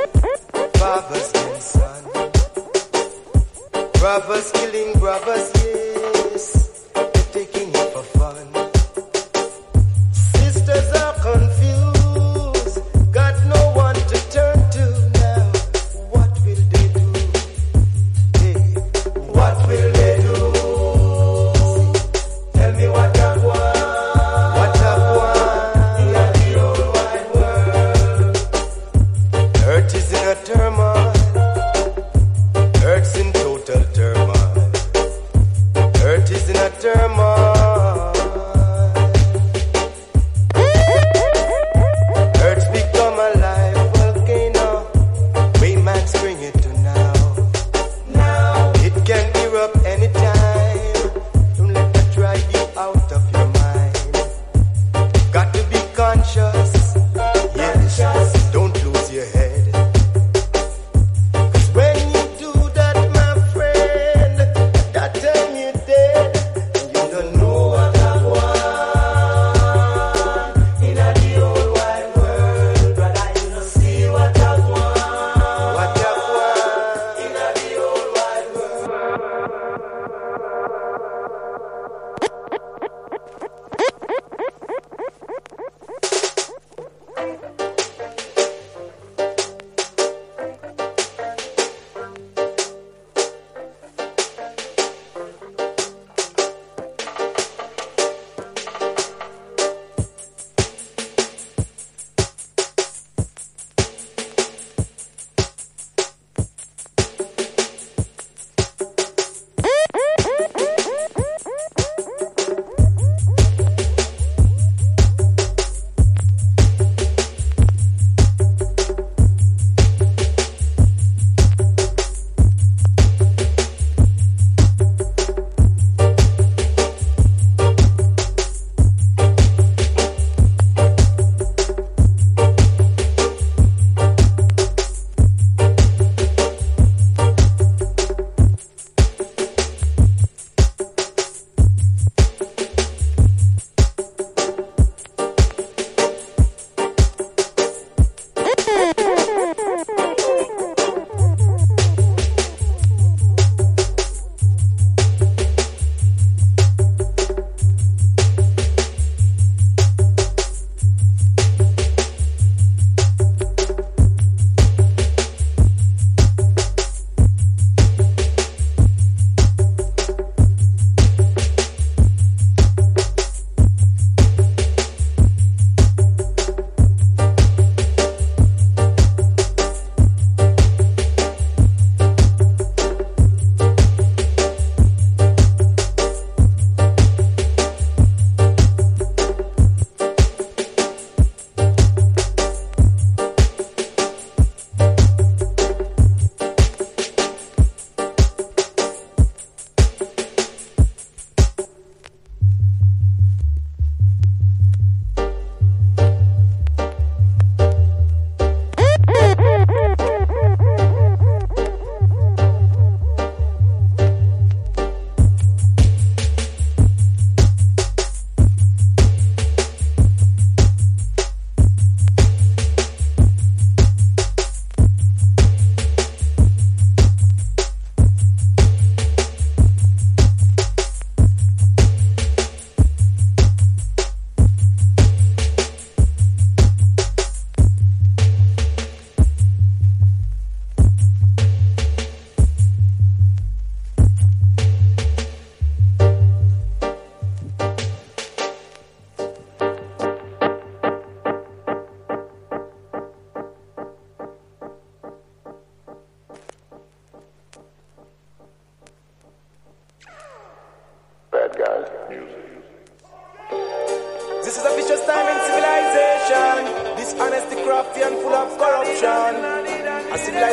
fathers and sons, brothers killing brothers, yes, they're taking it for fun. Sisters are confused, got no one to turn to now. What will they do? Hey, what will they do? Tell me what I want. What I want. Earth is in a turmoil. Earth's in total turmoil.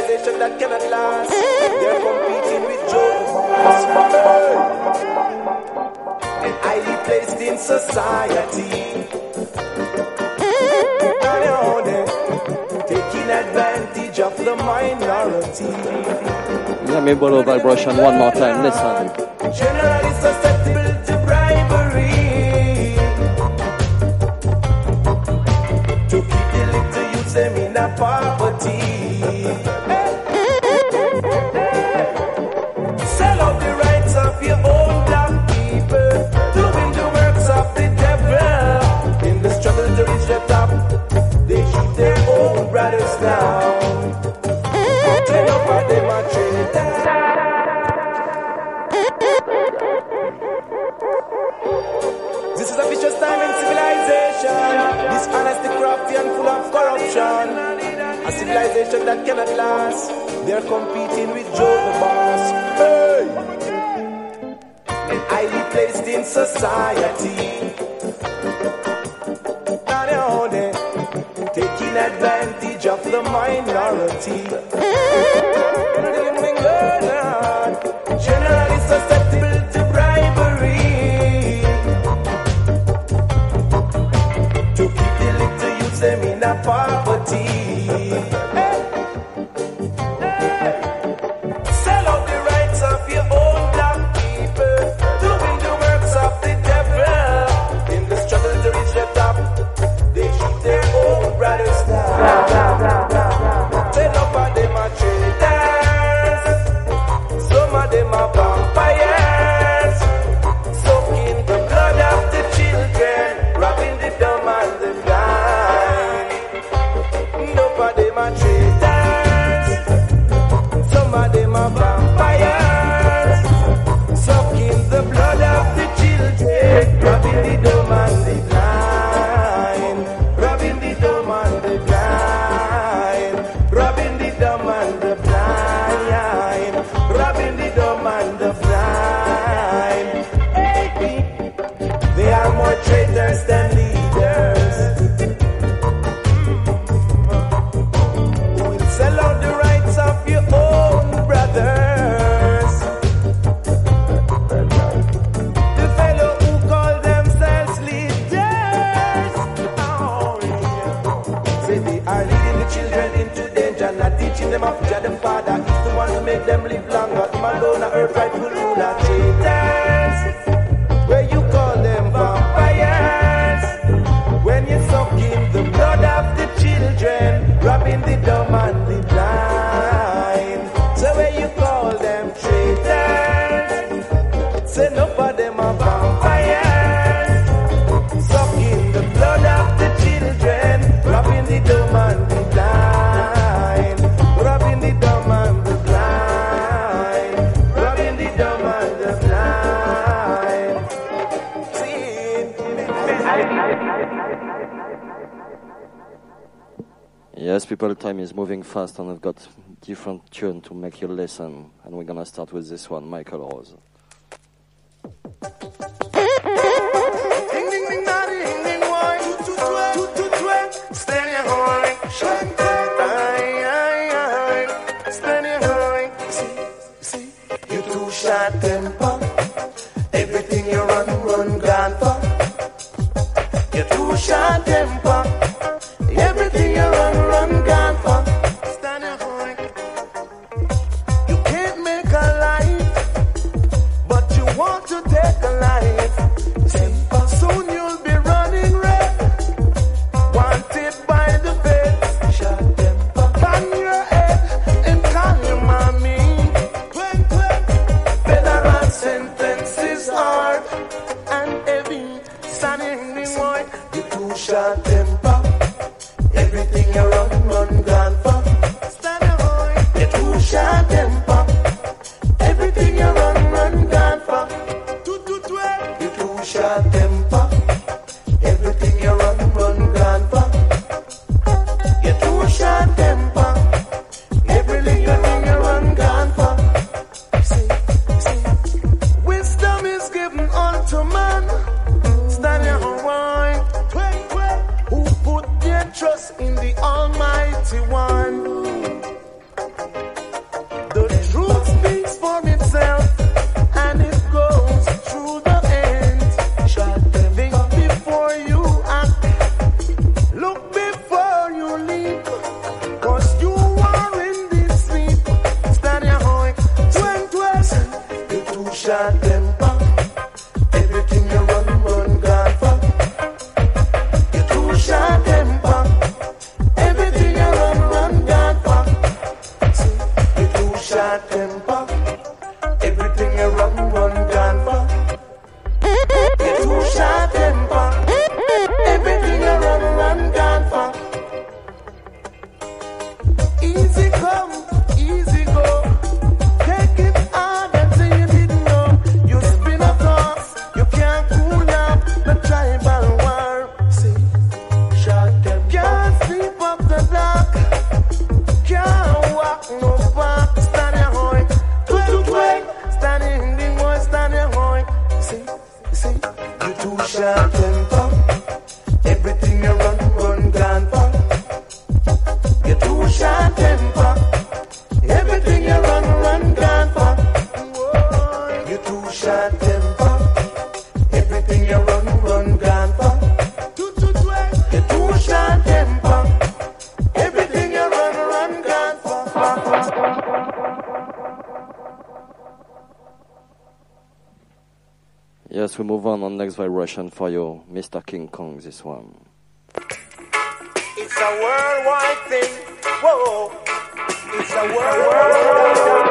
civilization that cannot last. They're competing with Joe and highly placed in society. Taking advantage of the minority. Let me borrow vibration one more time. Listen. Generally susceptible to bribery. To keep the little youth them in a poverty. Sell out the rights of your own black people, doing the works of the devil. In the struggle to reach the top, they shoot their own brothers down. Turn up for them a traitor. This is a vicious time in civilization. Dishonesty, crafty and full of corruption. A civilization that cannot last. They're competing with Joe the boss. Hey! And highly placed in society. Taking advantage of the minority. Generally susceptible to bribery. To keep the little youths them in a poverty. Sell out the rights of your own black people, doing the works of the devil. In the struggle to reach the top, they shoot their own brothers down. Tell up of them are traitors. Some of them are vampires, soaking the blood of the children, robbing the dumb and the blind. Some of them are traitors. Some of them are vampires, soaking the blood of the children, robbing the dumb and the blind. Robbing the dumb and the blind. Robbing the dumb and the blind. Robbing the dumb and the blind. Hey, they are more traitors than leaders. Who will sell out the rights of your own brothers. The fellow who call themselves leaders. Oh, yeah. Say they are leading the children into danger, not teaching them of Jah the Father. He's the one who make them live longer. Him alone, a earth rightful ruler. Traitors, where you call them vampires. When you're sucking the blood of the children, robbing the dumb and the blind. So where you call them traitors, say no for them are vampires, sucking the blood of the children, robbing the dumb and the blind, robbing the dumb and the blind, robbing the dumb and the blind. See Yes, people, time is moving fast and I've got different tune to make you listen. And we're gonna start with this one, Michael Rose. You too short temper. Everything you run, gone for. You too short temper. Everything you run, gone for. Stand your horn. You can't make a life, but you want to take a life. Soon you'll be running red, wanted by the feds. Short temper. Bang your head and call your mommy. Federal sentences hard and heavy. Standing in white. You too short temper. Everything you run, gone for. Stand your horn. You too short temper. Everything you run, gone for. You too short temper. Everything you run, gone for. You too short temper. Everything you run, gone for. See. Wisdom is given unto man. Stand your horn. Who put their trust in the Almighty One. short temper. Everything you run, gone for. You're too short temper. Everything you run, gone for. See, you're too short temper. Everything you run, gone for. You're too short temper. Everything you run, gone for. Easy come, easy go. Take it hard and say you didn't know. You spin a toss, you can't cool down the tribal war. See, short them. Can't sleep up the dark. Can't walk no back. Stand your hoy. Twig. Standing the boy, stand your hoy. See, you too short temper. Everything you run, gone for. You're too short temper. Everything you run, gone for. You're too short temper. Everything you run, gone for. You're too short temper. Everything you run, gone for. Yes, we move on next vibration for you, Mr. King Kong, this one. It's a worldwide thing. Whoa. It's a worldwide.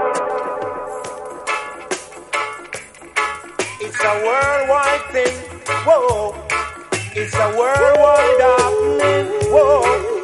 It's a worldwide thing. Whoa. It's a worldwide happening. Whoa.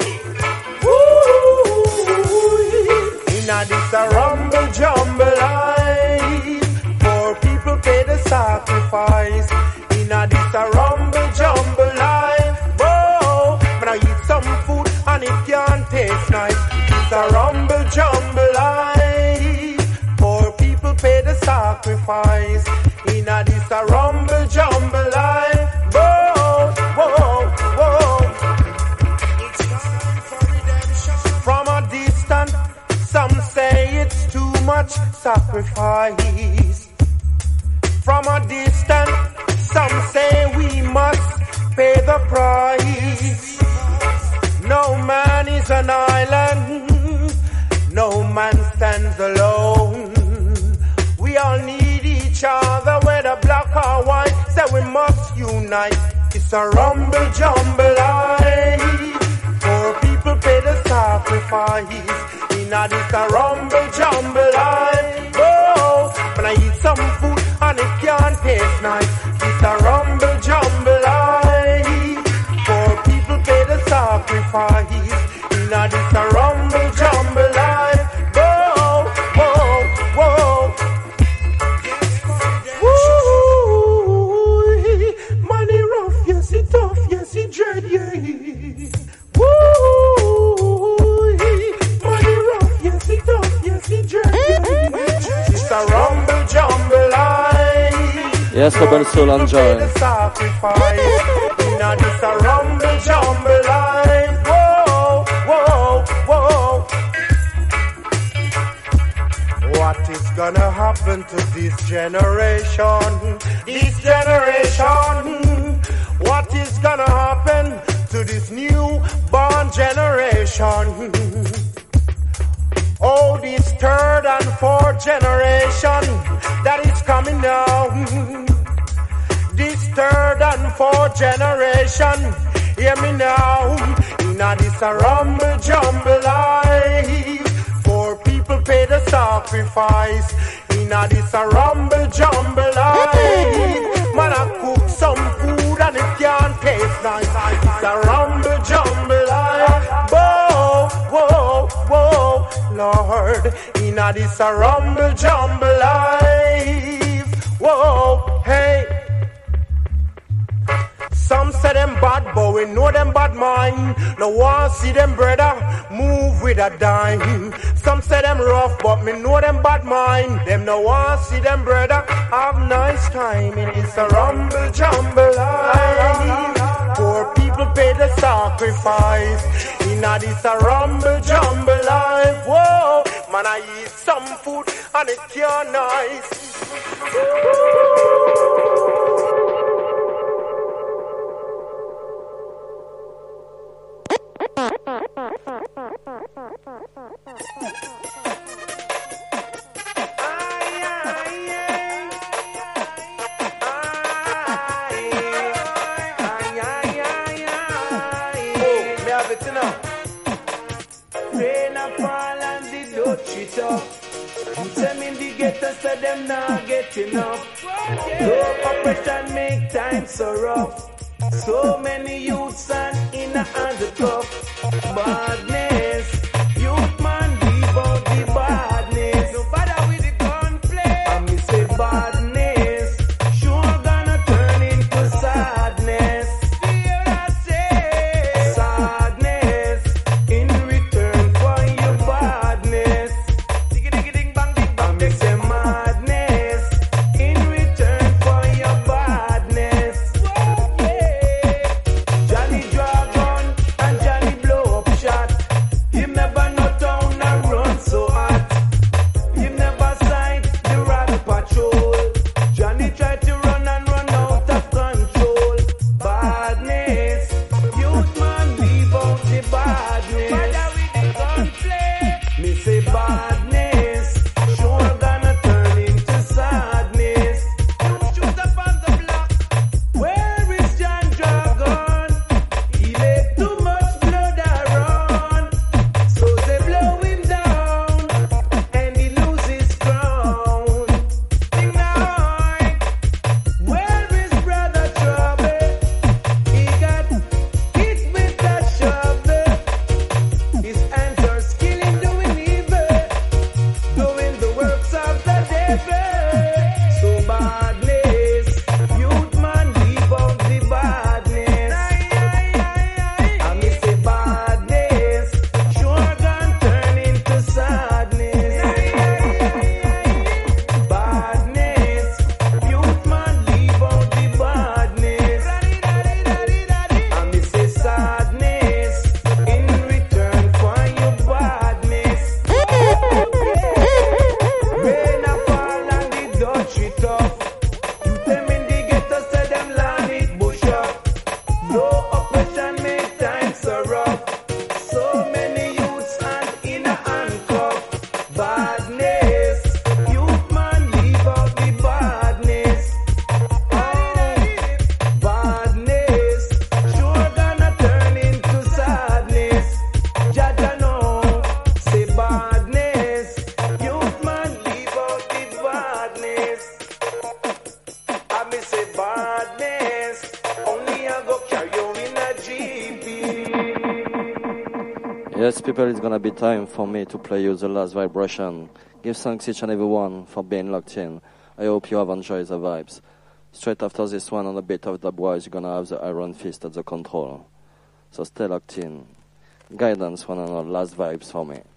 Woo. Inna this a rumble jumble life. Poor people pay the sacrifice. Inna this a rumble jumble life. Whoa. But I eat some food and it can't taste nice. It's a rumble jumble life. Poor people pay the sacrifice. Inna this a rumble jumble life. Whoa, whoa, whoa. It's time for redemption. From a distance, some say it's too much sacrifice. From a distance, some say we must pay the price. No man is an island. No man stands alone. We all need each other, whether black or white. Say we must unite. It's a rumble jumble life. Poor people pay the sacrifice. Inna this a rumble jumble life. Oh, when I eat some food and it can't taste nice. It's a rumble jumble life. Poor people pay the sacrifice. Inna this a rumble jumble life. Whoa, whoa, whoa. Woo, money rough, yes it tough, yes it dread, yeah. Woo, money rough, yes it tough, yes it dread, yeah. It's a rumble jumble life. Yes, Rebel Soul and Joy. The sacrifice. Inna this a rumble jumble life. Whoa, whoa, whoa. What is gonna happen to this generation? This generation. What is gonna happen to this newborn generation? Oh, this third and fourth generation that is coming down. This third and fourth generation, hear me now. Inna this a rumble jumble life. Poor people pay the sacrifice. Inna this a rumble jumble life. Man, I cook some food and it can't taste nice. It's a rumble jumble life. Whoa, whoa, whoa, Lord. Inna this a rumble jumble life. Whoa, hey. Some say them bad, but we know them bad mind. No one see them brother move with a dime. Some say them rough, but me know them bad mind. Them no one see them brother have nice time. And it's a rumble jumble life. Poor people pay the sacrifice. Inna this a rumble jumble life. Whoa, man, I eat some food and it can't nice. Them in the ghetto say them not get enough. No oppression make time so rough. So many youths and in a handcuff. Badness, youth man, leave out the badness. No bother with the gunplay. And me say badness, sure gonna turn into sadness. Feel I say sadness in return for your badness. Diggy diggy ding bang ding bang. And me say madness in return for your badness. Whoa, yeah. Johnny Dragon and Johnny Blow Up Shot. Him never know town and run so hot. Him never sight the rag patrol. Johnny tried to run and run out of control. Badness, youth man, leave out the badness. Father with the gunplay. Me say badness, sure gonna turn into sadness. You shoot up on the block. Where is John Dragon? He let too much blood around. So they blow him down and he loses crown. Sing now, where is Brother Trouble? He got hit with a shovel. His hands are skilling, doing evil, doing the works of the devil. So badness, youth man, leave out the badness. And me say badness, sure gonna turn into sadness. Badness, youth man, leave out the badness. And me say sadness in return for your badness. Rain a fall and the Dutch it off. You them in the ghetto say them land it bush up. No oppression make time so rough. So many youths and in a handcuff. Badness, youth man, leave out the badness. Badness, sure gonna turn into sadness. Jaja know, say badness, youth man, leave out the badness. I me say badness, only I go carry you in a GP. Yes, people, it's gonna be time for me to play you the last vibration. Give thanks each and every one for being locked in. I hope you have enjoyed the vibes. Straight after this one, on a bit of Dubwise, you're gonna have the Iron Fist at the control. So stay locked in. Guidance, one and all, last vibes for me.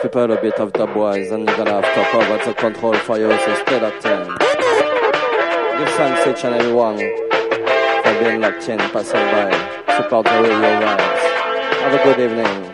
people, a bit of Dubwise, and you're gonna have top over the control for you, so stay locked in. Give thanks each and every one for being locked in, passing by, support the radio vibes. Have a good evening.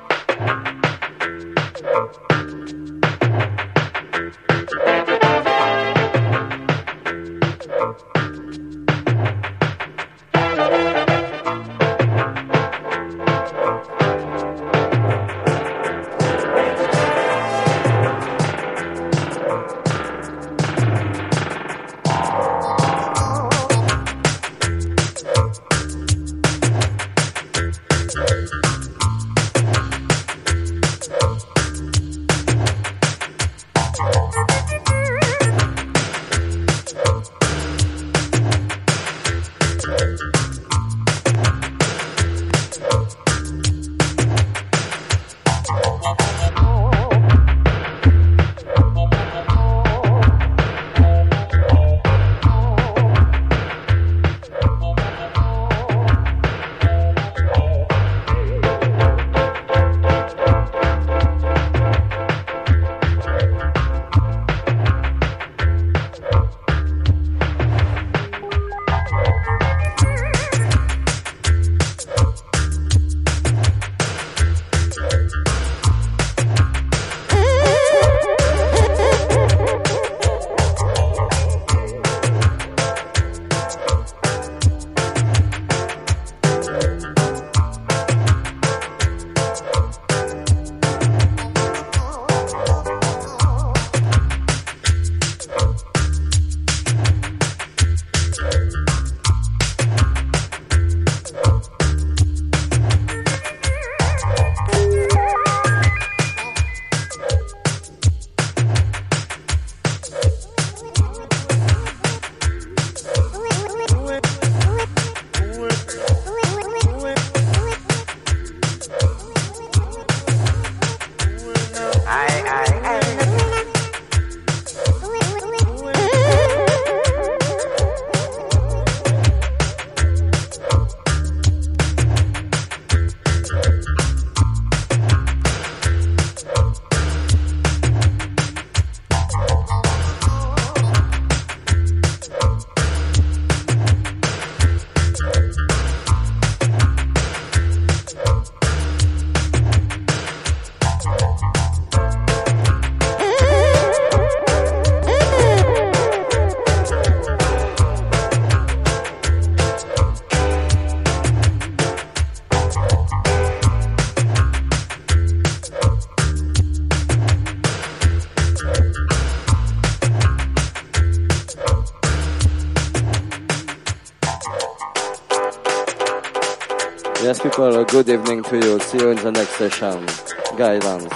Yes, people, a good evening to you. See you in the next session. Guidance.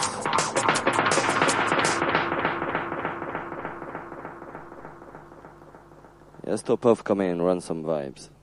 Yes, top off, come in, run some vibes.